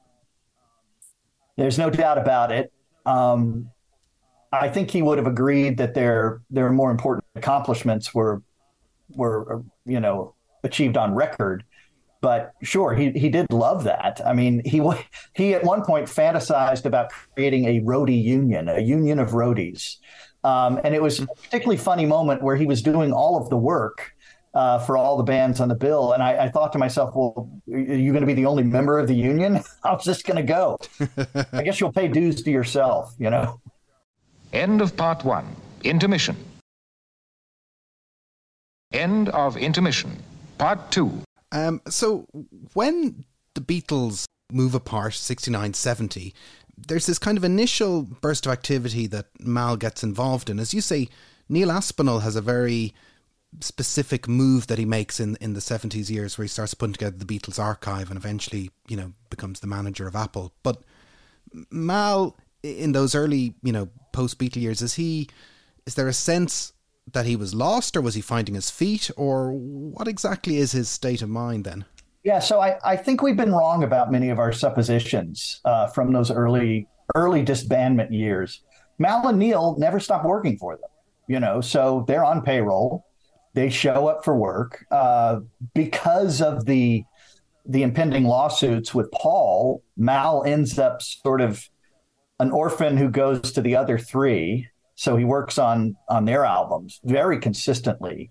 there's no doubt about it. Um, I think he would have agreed that their their more important accomplishments were, were you know, achieved on record. But sure, he he did love that. I mean, he he at one point fantasized about creating a roadie union, a union of roadies. Um, and it was a particularly funny moment where he was doing all of the work uh, for all the bands on the bill. And I, I thought to myself, well, are you going to be the only member of the union? How's this going to go? I guess you'll pay dues to yourself, you know? End of part one. Intermission. End of intermission. Part two. Um, so when the Beatles move apart, sixty-nine, seventy, there's this kind of initial burst of activity that Mal gets involved in. As you say, Neil Aspinall has a very specific move that he makes in, in the seventies years where he starts putting together the Beatles archive and eventually, you know, becomes the manager of Apple. But Mal, in those early, you know, post-Beatle years, is he, is there a sense that he was lost, or was he finding his feet, or what exactly is his state of mind then? Yeah, so I, I think we've been wrong about many of our suppositions uh, from those early early disbandment years, Mal and Neil never stopped working for them, you know, so they're on payroll. They show up for work uh, because of the the impending lawsuits with Paul. Mal ends up sort of an orphan who goes to the other three. So he works on on their albums very consistently.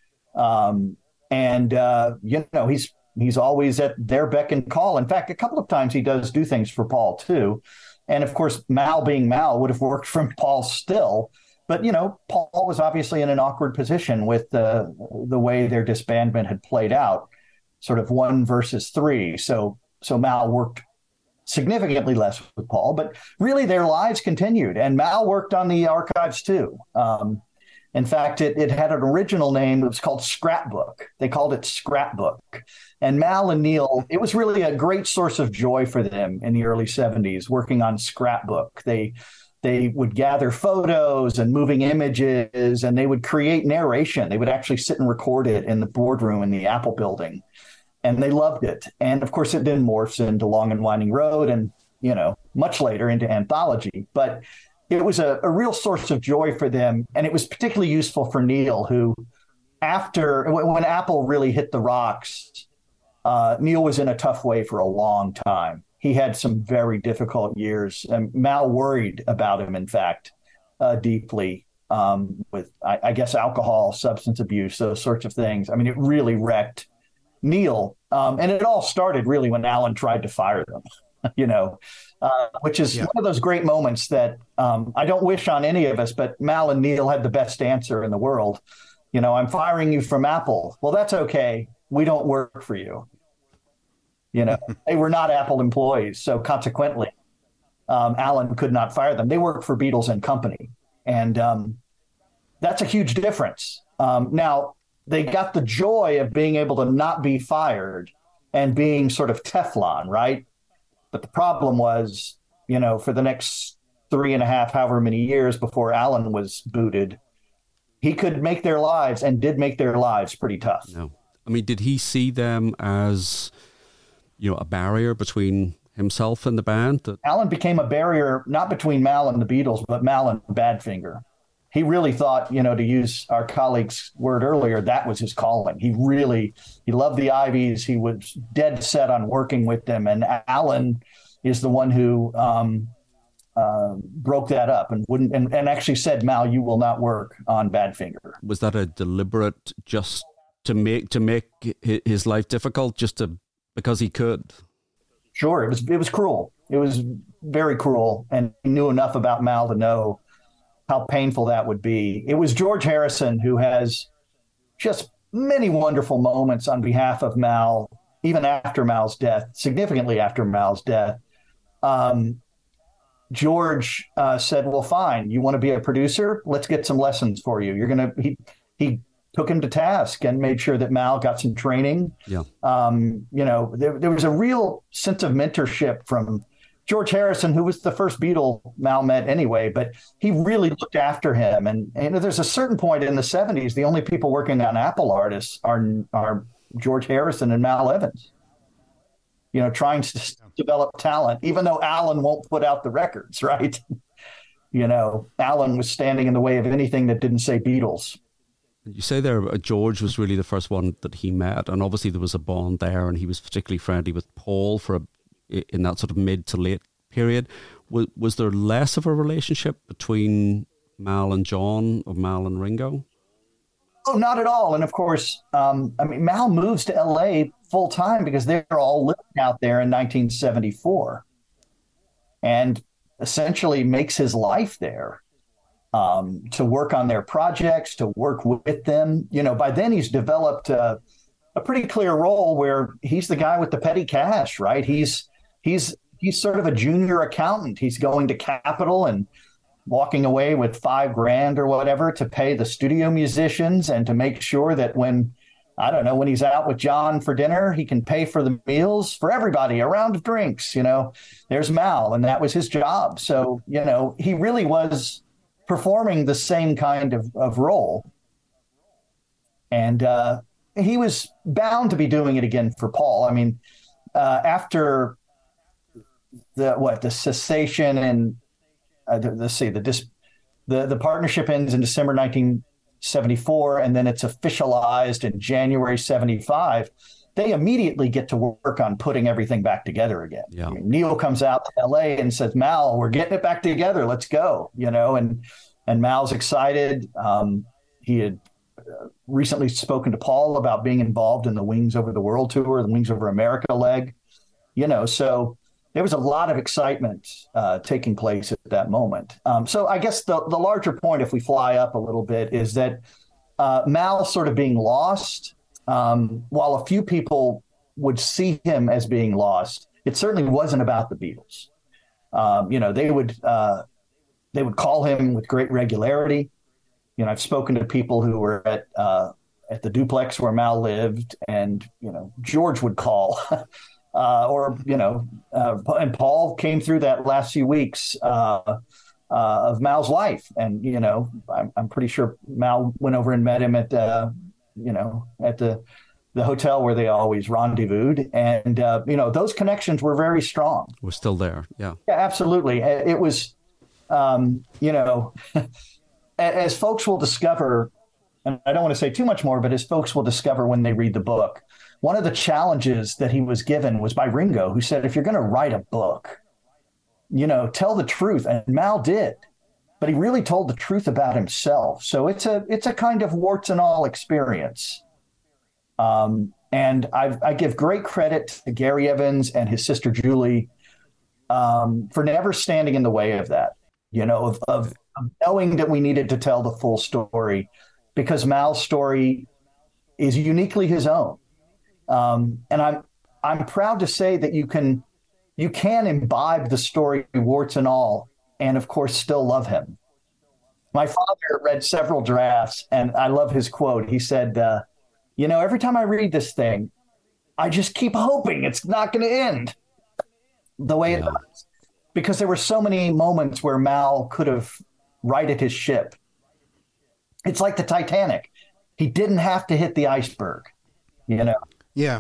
Um, and, uh, you know, he's he's always at their beck and call. In fact, a couple of times he does do things for Paul, too. And of course, Mal being Mal would have worked for Paul still. But, you know, Paul was obviously in an awkward position with the, the way their disbandment had played out, sort of one versus three. So so Mal worked significantly less with Paul, but really their lives continued. And Mal worked on the archives, too. Um, in fact, it, it had an original name. It was called Scrapbook. They called it Scrapbook. And Mal and Neil, it was really a great source of joy for them in the early seventies, working on Scrapbook. They They would gather photos and moving images, and they would create narration. They would actually sit and record it in the boardroom in the Apple building, and they loved it. And of course, it then morphs into Long and Winding Road and, you know, much later into Anthology. But it was a, a real source of joy for them. And it was particularly useful for Neil, who after when Apple really hit the rocks, uh, Neil was in a tough way for a long time. He had some very difficult years, and Mal worried about him, in fact, uh, deeply um, with, I, I guess, alcohol, substance abuse, those sorts of things. I mean, it really wrecked Neil. Um, and it all started really when Alan tried to fire them, you know, uh, which is yeah. one of those great moments that um, I don't wish on any of us, but Mal and Neil had the best answer in the world. You know, I'm firing you from Apple. Well, that's okay. We don't work for you. You know, they were not Apple employees. So consequently, um, Alan could not fire them. They worked for Beatles and Company. And um, that's a huge difference. Um, now, they got the joy of being able to not be fired and being sort of Teflon, right? But the problem was, you know, for the next three and a half, however many years before Alan was booted, he could make their lives and did make their lives pretty tough. No. I mean, did he see them as, you know, a barrier between himself and the band? That... Alan became a barrier, not between Mal and the Beatles, but Mal and Badfinger. He really thought, you know, to use our colleague's word earlier, that was his calling. He really, he loved the Iveys. He was dead set on working with them. And Alan is the one who um, uh, broke that up and wouldn't, and, and actually said, Mal, you will not work on Badfinger. Was that a deliberate, just to make, to make his life difficult, just to, because he could? Sure. It was, it was cruel. It was very cruel. And he knew enough about Mal to know how painful that would be. It was George Harrison who has just many wonderful moments on behalf of Mal, even after Mal's death, significantly after Mal's death. Um, George uh, said, well, fine, you want to be a producer? Let's get some lessons for you. You're going to, he, he took him to task and made sure that Mal got some training. Yeah. Um, you know, there, there was a real sense of mentorship from George Harrison, who was the first Beatle Mal met anyway, but he really looked after him. And, and there's a certain point in the seventies, the only people working on Apple artists are, are George Harrison and Mal Evans, you know, trying to develop talent, even though Alan won't put out the records, right? You know, Alan was standing in the way of anything that didn't say Beatles. You say there, uh, George was really the first one that he met, and obviously there was a bond there, and he was particularly friendly with Paul for a in that sort of mid to late period. Was, was there less of a relationship between Mal and John or Mal and Ringo? Oh, not at all. And of course, um, I mean, Mal moves to L A full time because they're all living out there in nineteen seventy-four and essentially makes his life there um, to work on their projects, to work with them. You know, by then he's developed a, a pretty clear role where he's the guy with the petty cash, right? He's, He's he's sort of a junior accountant. He's going to Capitol and walking away with five grand or whatever to pay the studio musicians and to make sure that when, I don't know, when he's out with John for dinner, he can pay for the meals for everybody, a round of drinks, you know. There's Mal, and that was his job. So, you know, he really was performing the same kind of, of role. And uh, he was bound to be doing it again for Paul. I mean, uh, after... the what the cessation and uh, the, let's see the dis, the the partnership ends in December nineteen seventy-four, and then it's officialized in January seventy-five. They immediately get to work on putting everything back together again. Yeah. I mean, Neil comes out to L A and says, "Mal, we're getting it back together. Let's go." You know, and and Mal's excited. Um, he had recently spoken to Paul about being involved in the Wings Over the World tour, the Wings Over America leg. You know, so there was a lot of excitement uh, taking place at that moment. Um, so I guess the the larger point, if we fly up a little bit, is that uh, Mal sort of being lost. Um, while a few people would see him as being lost, it certainly wasn't about the Beatles. Um, you know, they would uh, they would call him with great regularity. You know, I've spoken to people who were at uh, at the duplex where Mal lived, and you know, George would call, uh, or you know, uh, and Paul came through that last few weeks uh, uh, of Mal's life, and you know, I'm, I'm pretty sure Mal went over and met him at. Uh, you know, at the the hotel where they always rendezvoused. And, uh, you know, those connections were very strong. We're still there. Yeah. Yeah, absolutely. It was, um, you know, as folks will discover, and I don't want to say too much more, but as folks will discover when they read the book, one of the challenges that he was given was by Ringo, who said, if you're going to write a book, you know, tell the truth. And Mal did. But he really told the truth about himself. So it's a it's a kind of warts and all experience. Um, and I, I give great credit to Gary Evans and his sister Julie um, for never standing in the way of that, you know, of, of, of knowing that we needed to tell the full story, because Mal's story is uniquely his own. Um, and I'm I'm proud to say that you can you can imbibe the story, warts and all, and of course, still love him. My father read several drafts, and I love his quote. He said, uh, you know, every time I read this thing, I just keep hoping it's not going to end the way it Yeah. does. Because there were so many moments where Mal could have righted his ship. It's like the Titanic. He didn't have to hit the iceberg, you know. Yeah.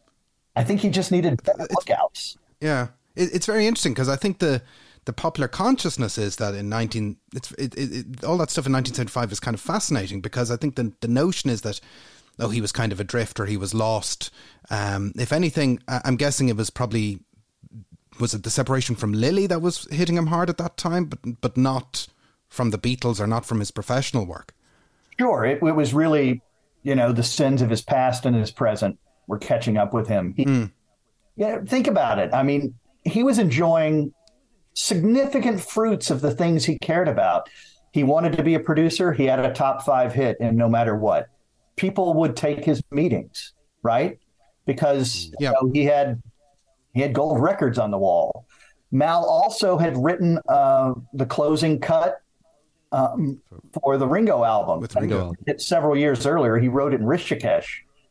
I think he just needed better lookouts. Yeah. It, it's very interesting because I think the the popular consciousness is that in nineteen it's it, it, it, all that stuff in nineteen seventy-five is kind of fascinating, because I think the the notion is that, oh, he was kind of adrift or he was lost. Um, if anything, I, I'm guessing it was probably, was it the separation from Lily that was hitting him hard at that time, but but not from the Beatles or not from his professional work? Sure. It, it was really, you know, the sins of his past and his present were catching up with him. He, Mm. Yeah, think about it. I mean, he was enjoying significant fruits of the things he cared about. He wanted to be a producer. He had a top five hit, and no matter what, people would take his meetings, right? Because Yeah. you know, he had he had gold records on the wall. Mal also had written uh, the closing cut um, for the Ringo album. With Ringo. It several years earlier. He wrote it in Rishikesh.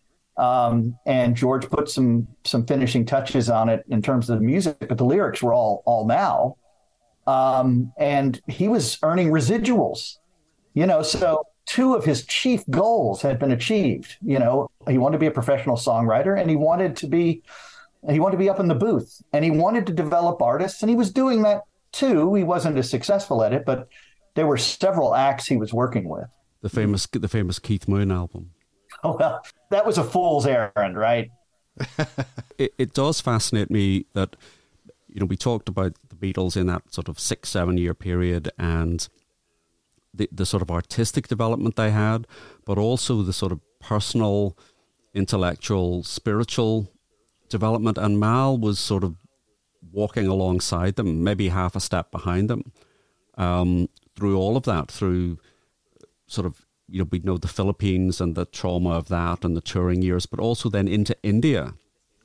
Um, and George put some some finishing touches on it in terms of the music, but the lyrics were all all Mal. Um, and he was earning residuals, you know, so two of his chief goals had been achieved. You know, he wanted to be a professional songwriter, and he wanted to be he wanted to be up in the booth, and he wanted to develop artists, and he was doing that too. He wasn't as successful at it, but there were several acts he was working with. The famous the famous Keith Moon album. Oh, well, that was a fool's errand, right? It, it does fascinate me that, you know, we talked about the Beatles in that sort of six, seven year period and the, the sort of artistic development they had, but also the sort of personal, intellectual, spiritual development. And Mal was sort of walking alongside them, maybe half a step behind them, um, through all of that, through sort of, you know, we know the Philippines and the trauma of that and the touring years, but also then into India.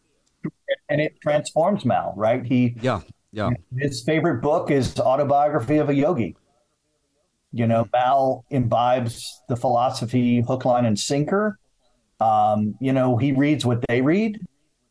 And it transforms Mal, right? He Yeah, yeah. His favorite book is Autobiography of a Yogi. You know, Mal imbibes the philosophy hook, line, and sinker. Um, you know, he reads what they read.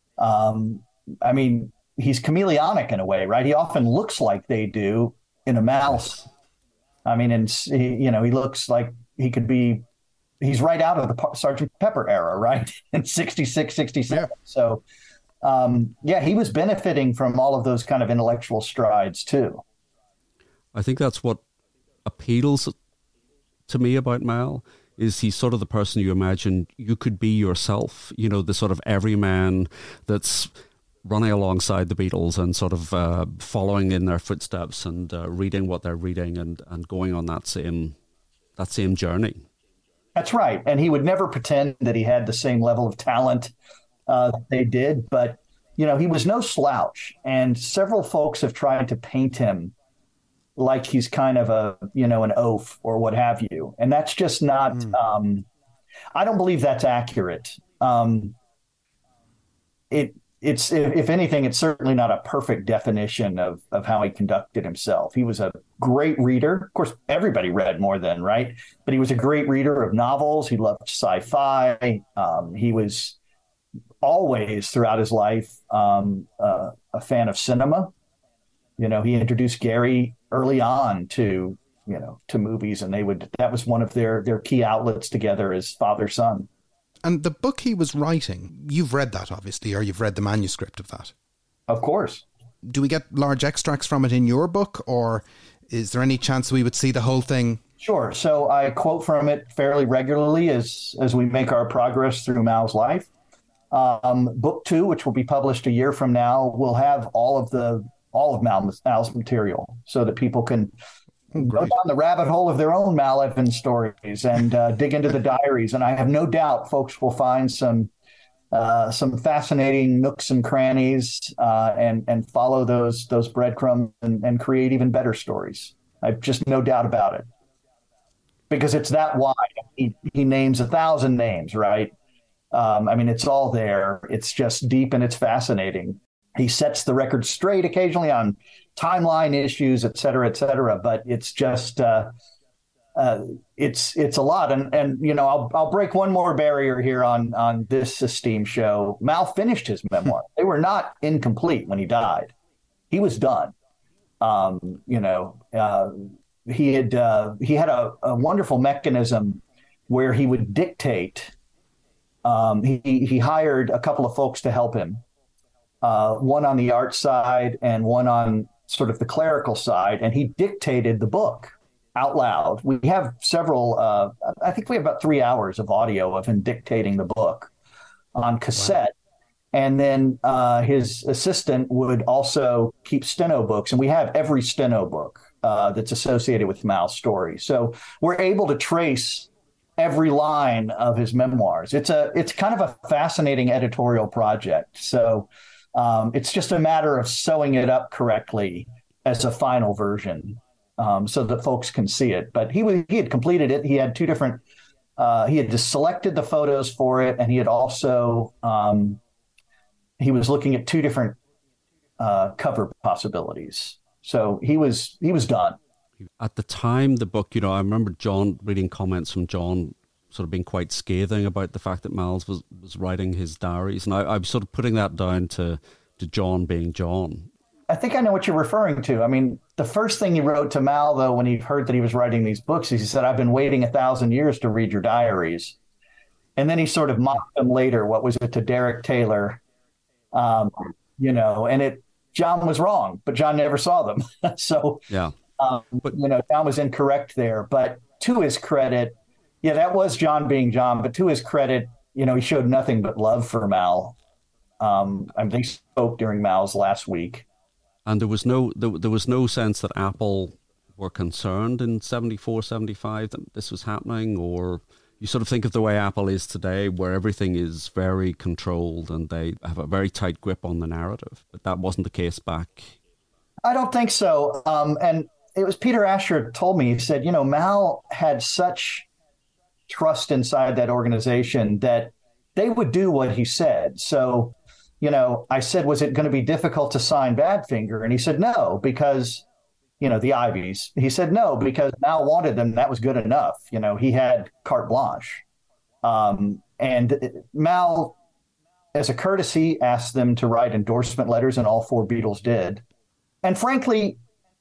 Um, I mean, he's chameleonic in a way, right? He often looks like they do in a mouse. I mean, and he, you know, he looks like he could be, he's right out of the Sergeant Pepper era, right? In sixty-six, sixty-seven. Yeah. So um, yeah, he was benefiting from all of those kind of intellectual strides too. I think that's what appeals to me about Mal, is he's sort of the person you imagine you could be yourself, you know, the sort of everyman that's running alongside the Beatles and sort of uh, following in their footsteps and uh, reading what they're reading and, and going on that same that same journey. That's right. And he would never pretend that he had the same level of talent uh, that they did. But, you know, he was no slouch. And several folks have tried to paint him like he's kind of a, you know, an oaf or what have you. And that's just not, mm. um, I don't believe that's accurate. Um, it, It's, if anything, it's certainly not a perfect definition of, of how he conducted himself. He was a great reader. Of course, everybody read more then, right? But he was a great reader of novels. He loved sci-fi. Um, he was always, throughout his life, um, uh, a fan of cinema. You know, he introduced Gary early on to, you know, to movies, and they would, that was one of their, their key outlets together as father-son. And the book he was writing, you've read that, obviously, or you've read the manuscript of that. Of course. Do we get large extracts from it in your book, or is there any chance we would see the whole thing? Sure. So I quote from it fairly regularly as, as we make our progress through Mal's life. Um, book two, which will be published a year from now, will have all of the all of Mal's, Mal's material so that people can Oh, go down the rabbit hole of their own Mal Evans stories and uh, dig into the diaries. And I have no doubt folks will find some uh, some fascinating nooks and crannies uh, and and follow those those breadcrumbs and, and create even better stories. I've just no doubt about it, because it's that wide. He, he names a thousand names, right? Um, I mean, it's all there. It's just deep and it's fascinating. He sets the record straight occasionally on timeline issues, et cetera, et cetera. But it's just, uh, uh, it's it's a lot. And, and you know, I'll I'll break one more barrier here on, on this esteemed show. Mal finished his memoir. They were not incomplete when he died. He was done. Um, you know, uh, he had uh, he had a, a wonderful mechanism where he would dictate. Um, he, he hired a couple of folks to help him. Uh, one on the art side and one on sort of the clerical side, and he dictated the book out loud. We have several, uh, I think we have about three hours of audio of him dictating the book on cassette. Wow. And then uh, his assistant would also keep steno books, and we have every steno book uh, that's associated with Mal's story. So we're able to trace every line of his memoirs. It's a, it's kind of a fascinating editorial project. So Um, it's just a matter of sewing it up correctly as a final version um, so that folks can see it. But he was, he had completed it. He had two different, uh, he had just selected the photos for it. And he had also, um, he was looking at two different uh, cover possibilities. So he was, he was done. At the time, the book, you know, I remember John reading comments from John sort of being quite scathing about the fact that Miles was, was writing his diaries. And I, I'm sort of putting that down to, to John being John. I think I know what you're referring to. I mean, the first thing he wrote to Mal, though, when he heard that he was writing these books, is he said, "I've been waiting a thousand years to read your diaries." And then he sort of mocked them later. What was it, to Derek Taylor? Um, you know, and it, John was wrong, but John never saw them. so, yeah, um, but you know, John was incorrect there. But to his credit, yeah, that was John being John, but to his credit, you know, he showed nothing but love for Mal. Um, I mean, they spoke during Mal's last week. And there was no there, there was no sense that Apple were concerned in seventy-four, seventy-five that this was happening, or you sort of think of the way Apple is today, where everything is very controlled and they have a very tight grip on the narrative. But that wasn't the case back. I don't think so. Um, and it was Peter Asher told me, he said, you know, Mal had such trust inside that organization that they would do what he said. So, you know, I said, was it going to be difficult to sign Badfinger? And he said, no, because, you know, the Ivies. He said, no, because Mal wanted them. That was good enough. You know, he had carte blanche. Um, and Mal, as a courtesy, asked them to write endorsement letters, and all four Beatles did. And frankly,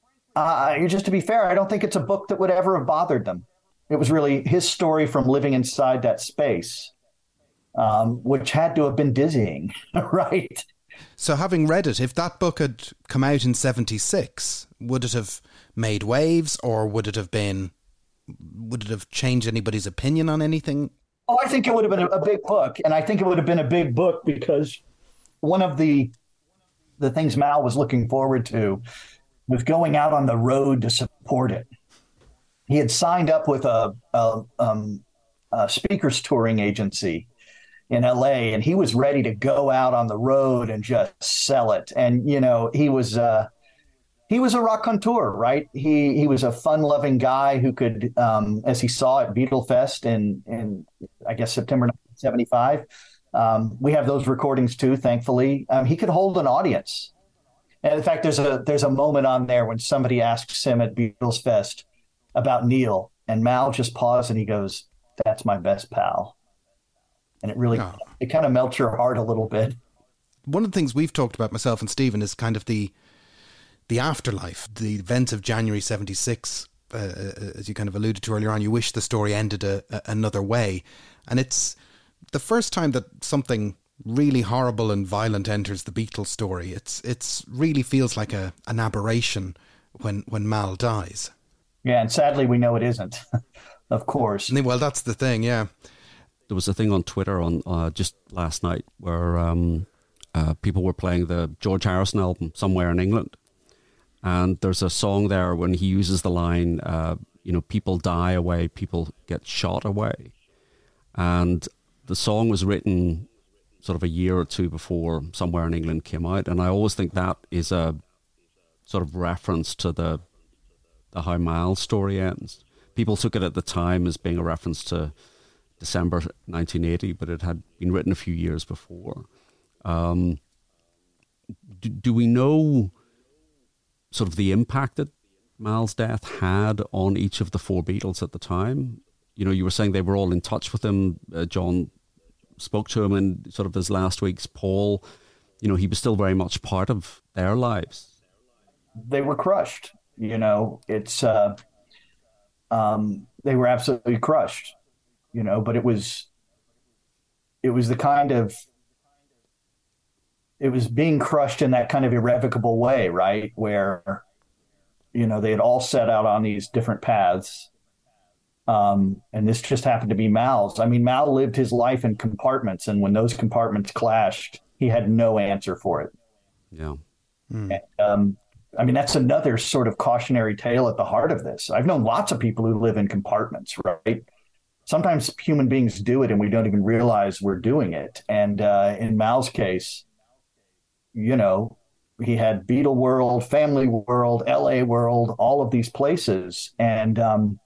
uh, just to be fair, I don't think it's a book that would ever have bothered them. It was really his story from living inside that space, um, which had to have been dizzying, right? So having read it, if that book had come out in seventy-six, would it have made waves, or would it have been, would it have changed anybody's opinion on anything? Oh, I think it would have been a, a big book. And I think it would have been a big book because one of the the things Mal was looking forward to was going out on the road to support it. He had signed up with a, a, um, a speakers touring agency in L A, and he was ready to go out on the road and just sell it. And, you know, he was uh, he was a raconteur, right? He he was a fun-loving guy who could, um, as he saw at Beatlefest in, in I guess, September nineteen seventy-five. Um, we have those recordings, too, thankfully. Um, he could hold an audience. And in fact, there's a there's a moment on there when somebody asks him at Beatlesfest about Neil, and Mal just paused and he goes, "That's my best pal." And it really, oh. it kind of melts your heart a little bit. One of the things we've talked about, myself and Stephen, is kind of the the afterlife, the events of January seventy-six, uh, as you kind of alluded to earlier on. You wish the story ended a, a, another way. And it's the first time that something really horrible and violent enters the Beatles story. It's it's really feels like a an aberration when, when Mal dies. Yeah, and sadly we know it isn't, of course. Well, that's the thing, yeah. There was a thing on Twitter on uh, just last night where um, uh, people were playing the George Harrison album Somewhere in England. And there's a song there when he uses the line, uh, you know, people die away, people get shot away. And the song was written sort of a year or two before Somewhere in England came out. And I always think that is a sort of reference to the, the how Mal's story ends. People took it at the time as being a reference to December nineteen eighty, but it had been written a few years before. Um, do, do we know sort of the impact that Mal's death had on each of the four Beatles at the time? You know, you were saying they were all in touch with him. Uh, John spoke to him in sort of his last weeks. Paul, you know, he was still very much part of their lives. They were crushed. You know, it's uh, um, they were absolutely crushed. You know, but it was, it was the kind of, it was being crushed in that kind of irrevocable way, right? Where, you know, they had all set out on these different paths. Um, and this just happened to be Mal's. I mean, Mal lived his life in compartments, and when those compartments clashed, he had no answer for it. Yeah. Mm. And, um, I mean, that's another sort of cautionary tale at the heart of this. I've known lots of people who live in compartments, right? Sometimes human beings do it and we don't even realize we're doing it. And uh, in Mal's case, you know, he had Beatle World, Family World, L A World, all of these places. And um,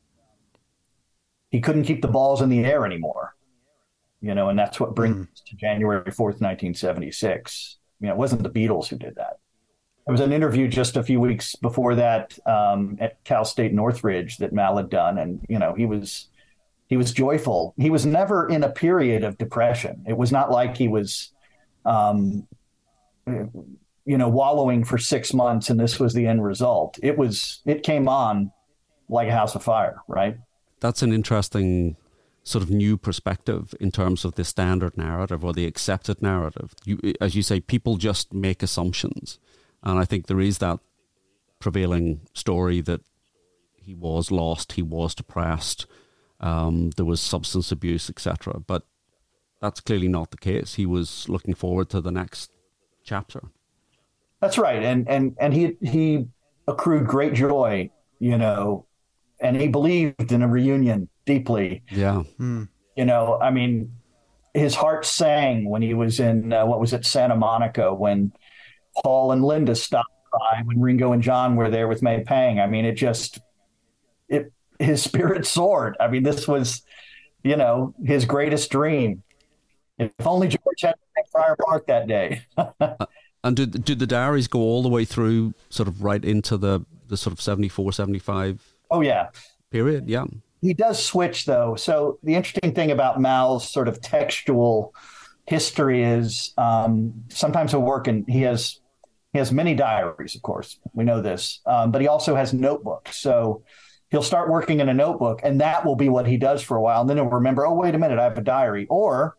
he couldn't keep the balls in the air anymore, you know, and that's what brings mm. us to January fourth, nineteen seventy-six. You know, it wasn't the Beatles who did that. There was an interview just a few weeks before that um, at Cal State Northridge that Mal had done. And, you know, he was... He was joyful. He was never in a period of depression. It was not like he was, um, you know, wallowing for six months and this was the end result. It was, it came on like a house of fire, right? That's an interesting sort of new perspective in terms of the standard narrative or the accepted narrative. You, as you say, people just make assumptions. And I think there is that prevailing story that he was lost, he was depressed, Um, there was substance abuse, et cetera. But that's clearly not the case. He was looking forward to the next chapter. That's right, and and and he he accrued great joy, you know, and he believed in a reunion deeply. Yeah, hmm. You know, I mean, his heart sang when he was in uh, what was it, Santa Monica, when Paul and Linda stopped by, when Ringo and John were there with May Pang. I mean, it just it. His spirit soared. I mean, this was, you know, his greatest dream. If only George had Friar Park that day. uh, and did, did the diaries go all the way through sort of right into the, the sort of seventy-four, seventy-five Oh, yeah. period? Yeah. He does switch, though. So the interesting thing about Mal's sort of textual history is um, sometimes he'll work and he has, he has many diaries, of course. We know this. Um, but he also has notebooks. So he'll start working in a notebook, and that will be what he does for a while. And then he'll remember, oh, wait a minute, I have a diary. Or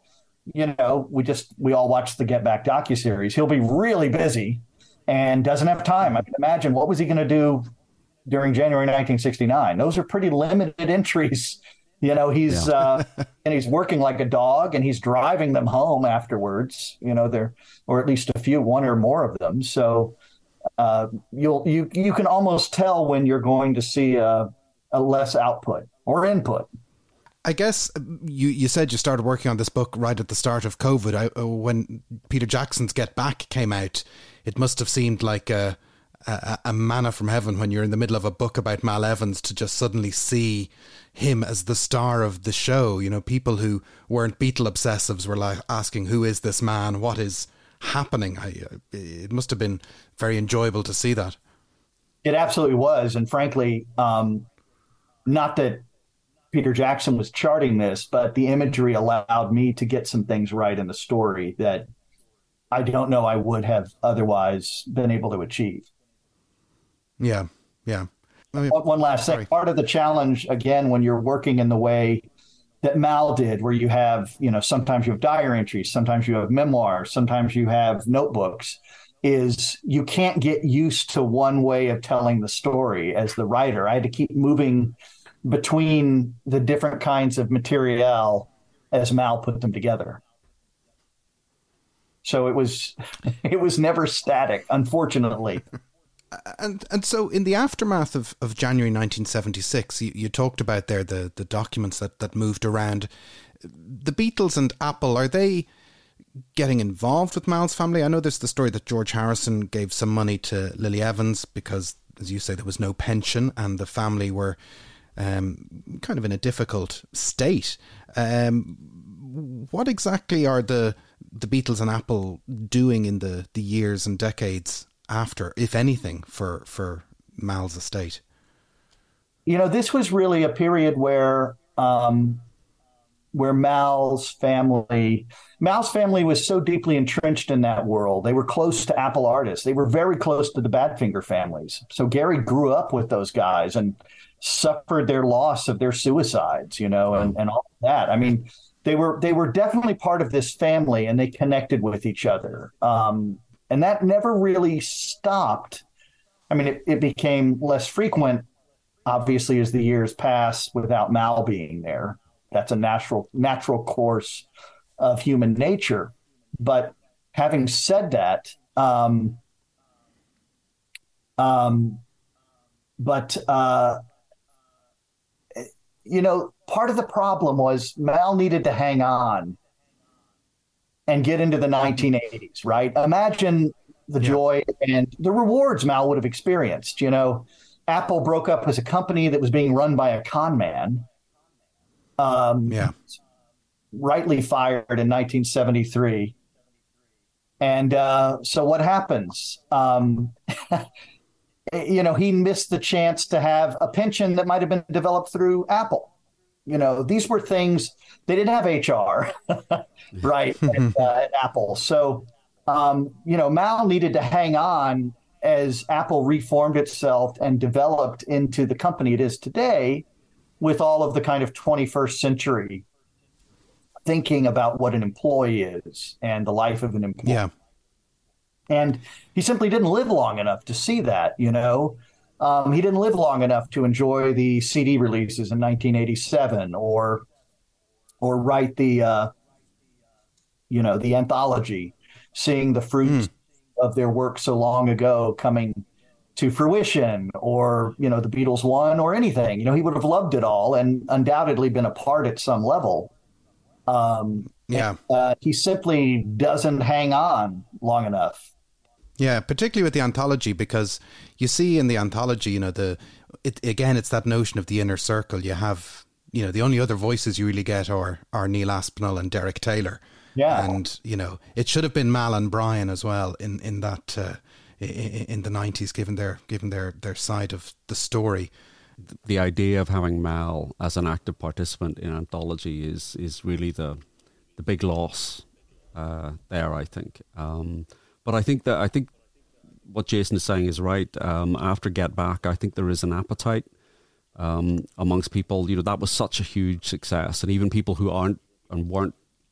you know, we just we all watched the Get Back docuseries. He'll be really busy and doesn't have time. I can imagine, what was he going to do during January nineteen sixty-nine? Those are pretty limited entries. You know, he's yeah. uh, and he's working like a dog, and he's driving them home afterwards. You know, there, or at least a few, one or more of them. So uh, you'll you you can almost tell when you're going to see a, a less output or input. I guess you, you said you started working on this book right at the start of COVID. I, when Peter Jackson's Get Back came out, it must have seemed like a, a, a manna from heaven when you're in the middle of a book about Mal Evans to just suddenly see him as the star of the show. You know, people who weren't Beatle obsessives were like asking, who is this man? What is happening? I, it must have been very enjoyable to see that. It absolutely was. And frankly, um, not that Peter Jackson was charting this, but the imagery allowed me to get some things right in the story that I don't know I would have otherwise been able to achieve. Yeah, yeah. I mean, One last thing. Part of the challenge, again, when you're working in the way that Mal did, where you have, you know, sometimes you have diary entries, sometimes you have memoirs, sometimes you have notebooks, is you can't get used to one way of telling the story as the writer. I had to keep moving between the different kinds of material as Mal put them together. So it was it was never static, unfortunately. And and so in the aftermath of, of January nineteen seventy-six, you, you talked about there the, the documents that, that moved around. The Beatles and Apple, are they getting involved with Mal's family? I know there's the story that George Harrison gave some money to Lily Evans because, as you say, there was no pension and the family were um, kind of in a difficult state. Um, what exactly are the the Beatles and Apple doing in the, the years and decades after, if anything, for, for Mal's estate? You know, this was really a period where um, where Mal's family, Mal's family was so deeply entrenched in that world. They were close to Apple artists. They were very close to the Badfinger families. So Gary grew up with those guys and suffered their loss of their suicides, you know, and, and all of that. I mean, they were they were definitely part of this family, and they connected with each other. Um, and that never really stopped. I mean, it, it became less frequent, obviously, as the years passed without Mal being there. That's a natural natural course of human nature. But having said that, um, um, but, uh, you know, part of the problem was Mal needed to hang on and get into the nineteen eighties, right? Imagine the yeah. joy and the rewards Mal would have experienced. You know, Apple broke up as a company that was being run by a con man. Um, yeah. Rightly fired in nineteen seventy-three. And uh, so what happens? Um, you know, he missed the chance to have a pension that might have been developed through Apple. You know, these were things, they didn't have H R, right, at, uh, at Apple. So, um, you know, Mal needed to hang on as Apple reformed itself and developed into the company it is today, with all of the kind of twenty-first century thinking about what an employee is and the life of an employee. Yeah. And he simply didn't live long enough to see that, you know. Um, he didn't live long enough to enjoy the C D releases in nineteen eighty-seven or or write the, uh, you know, the anthology, seeing the fruits mm. of their work so long ago coming to fruition, or, you know, the Beatles one or anything. You know, he would have loved it all and undoubtedly been a part at some level. Um, yeah. And, uh, he simply doesn't hang on long enough. Yeah, particularly with the anthology, because you see in the anthology, you know, the it, again, it's that notion of the inner circle. You have, you know, the only other voices you really get are, are Neil Aspinall and Derek Taylor. Yeah. And, you know, it should have been Mal and Brian as well in, in that, uh, in the nineties, given their given their, their side of the story. The idea of having Mal as an active participant in anthology is is really the the big loss uh, there, I think. Um, but I think that I think what Jason is saying is right. Um, after Get Back, I think there is an appetite um, amongst people. You know, that was such a huge success, and even people who aren't and weren't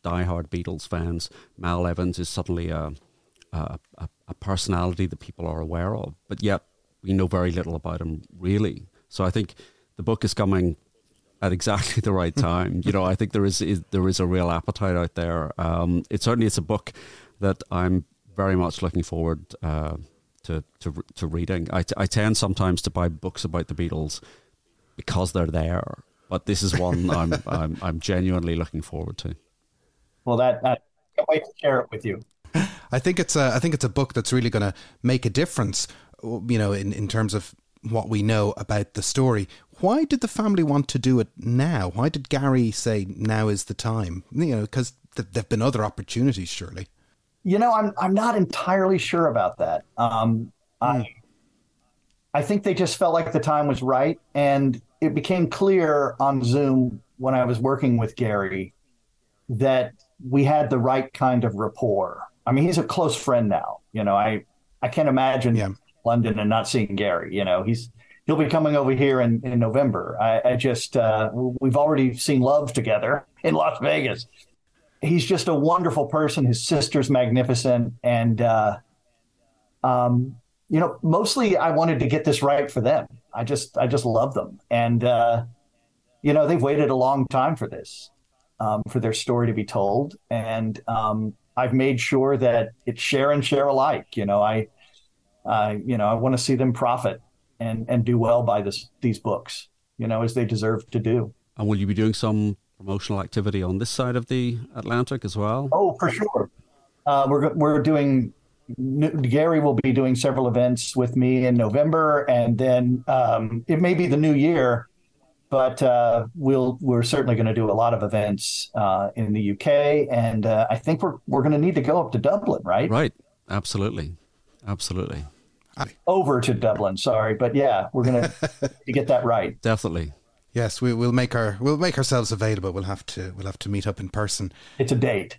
diehard Beatles fans, Mal Evans is suddenly a, a, a personality that people are aware of, but yet we know very little about him, really. So I think the book is coming at exactly the right time. You know, I think there is, is there is a real appetite out there. Um, it certainly is a book that I'm very much looking forward uh, to, to to reading. I, t- I tend sometimes to buy books about the Beatles because they're there, but this is one I'm I'm I'm genuinely looking forward to. Well, that I can't wait to share it with you. I think it's a I think it's a book that's really going to make a difference, you know, in, in terms of what we know about the story. Why did the family want to do it now? Why did Gary say now is the time? You know, because th- there've been other opportunities, surely. You know, I'm I'm not entirely sure about that. Um, mm. I I think they just felt like the time was right, and it became clear on Zoom when I was working with Gary that we had the right kind of rapport. I mean, he's a close friend now. You know, I I can't imagine yeah. London and not seeing Gary. You know, he's he'll be coming over here in, in November. I, I just uh, we've already seen Love together in Las Vegas. He's just a wonderful person. His sister's magnificent, and uh, um, you know, mostly I wanted to get this right for them. I just I just love them, and uh, you know, they've waited a long time for this, um, for their story to be told, and um, I've made sure that it's share and share alike. You know, I, uh, you know, I want to see them profit and and do well by this these books, you know, as they deserve to do. And will you be doing some promotional activity on this side of the Atlantic as well? Oh, for sure. Uh, we're we're doing. Gary will be doing several events with me in November, and then um, it may be the new year, but uh, we'll we're certainly going to do a lot of events uh, in the U K, and uh, I think we're we're going to need to go up to Dublin, right? Right. Absolutely. Absolutely. Over to Dublin, sorry, but yeah, we're going to get that right. Definitely. Yes, we will make our we'll make ourselves available. We'll have to we'll have to meet up in person. It's a date.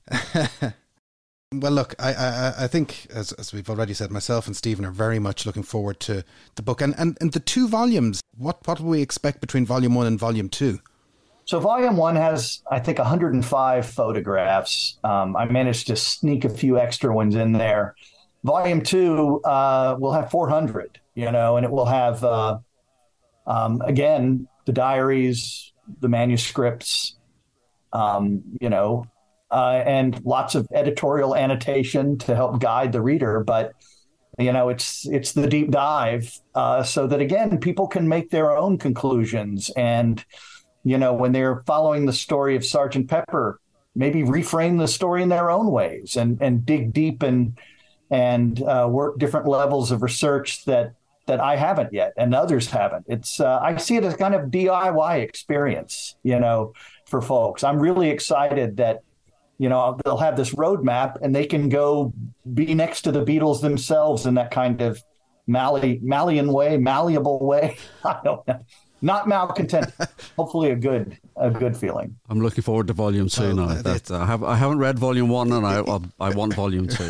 Well, look, I, I I think, as as we've already said, myself and Stephen are very much looking forward to the book. And, and, and the two volumes, what, what will we expect between volume one and volume two? So volume one has, I think, one hundred five photographs. Um, I managed to sneak a few extra ones in there. Volume two uh, will have four hundred, you know, and it will have, uh, um, again, the diaries, the manuscripts, um, you know, Uh, and lots of editorial annotation to help guide the reader. But, you know, it's it's the deep dive uh, so that, again, people can make their own conclusions. And, you know, when they're following the story of Sergeant Pepper, maybe reframe the story in their own ways and, and dig deep and and uh, work different levels of research that that I haven't yet and others haven't. It's uh, I see it as kind of D I Y experience, you know, for folks. I'm really excited that, you know, they'll have this roadmap and they can go be next to the Beatles themselves in that kind of Mali, Malian way, malleable way. I don't know. Not malcontent. Hopefully a good a good feeling. I'm looking forward to volume two well, now. That, uh, I, have, I haven't read volume one and I I, I want volume two.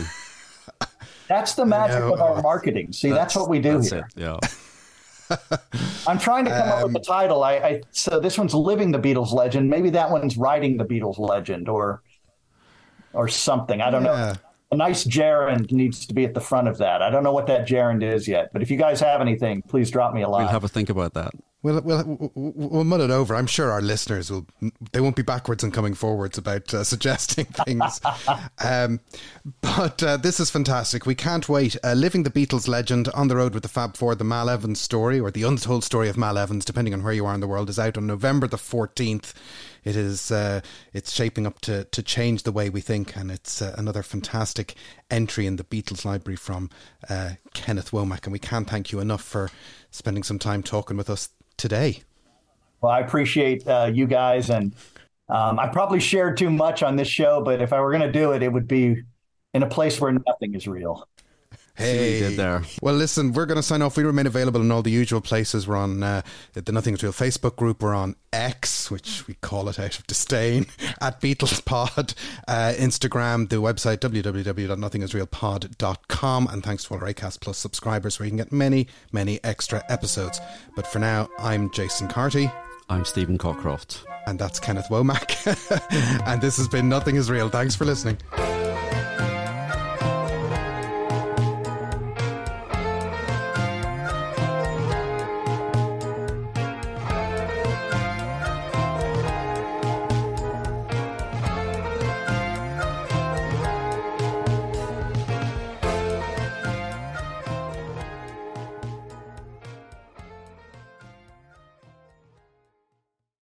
That's the magic of our marketing. See, that's, that's what we do that's here. It, yeah. I'm trying to come um, up with the title. I, I so this one's Living the Beatles Legend. Maybe that one's Writing the Beatles Legend or or something. I don't yeah. know. A nice gerund needs to be at the front of that. I don't know what that gerund is yet, but if you guys have anything, please drop me a line. We'll have a think about that. We'll, we'll, we'll mull it over. I'm sure our listeners will, they won't be backwards and coming forwards about uh, suggesting things. um, but uh, this is fantastic. We can't wait. Uh, Living the Beatles Legend, On the Road with the Fab Four, the Mal Evans story, or the untold story of Mal Evans, depending on where you are in the world, is out on November the fourteenth. It is, uh, it's shaping up to, to change the way we think, and it's uh, another fantastic entry in the Beatles library from uh, Kenneth Womack, and we can't thank you enough for spending some time talking with us today. Well, I appreciate uh, you guys, and um, I probably shared too much on this show, but if I were going to do it, it would be in a place where nothing is real. Hey, did there. Well, listen, we're going to sign off. We remain available in all the usual places. We're on uh, the Nothing Is Real Facebook group. We're on X, which we call it out of disdain, at BeatlesPod. Uh, Instagram, the website, w w w dot nothing is real pod dot com. And thanks to all our Acast Plus subscribers where you can get many, many extra episodes. But for now, I'm Jason Carty. I'm Stephen Cockcroft. And that's Kenneth Womack. And this has been Nothing Is Real. Thanks for listening.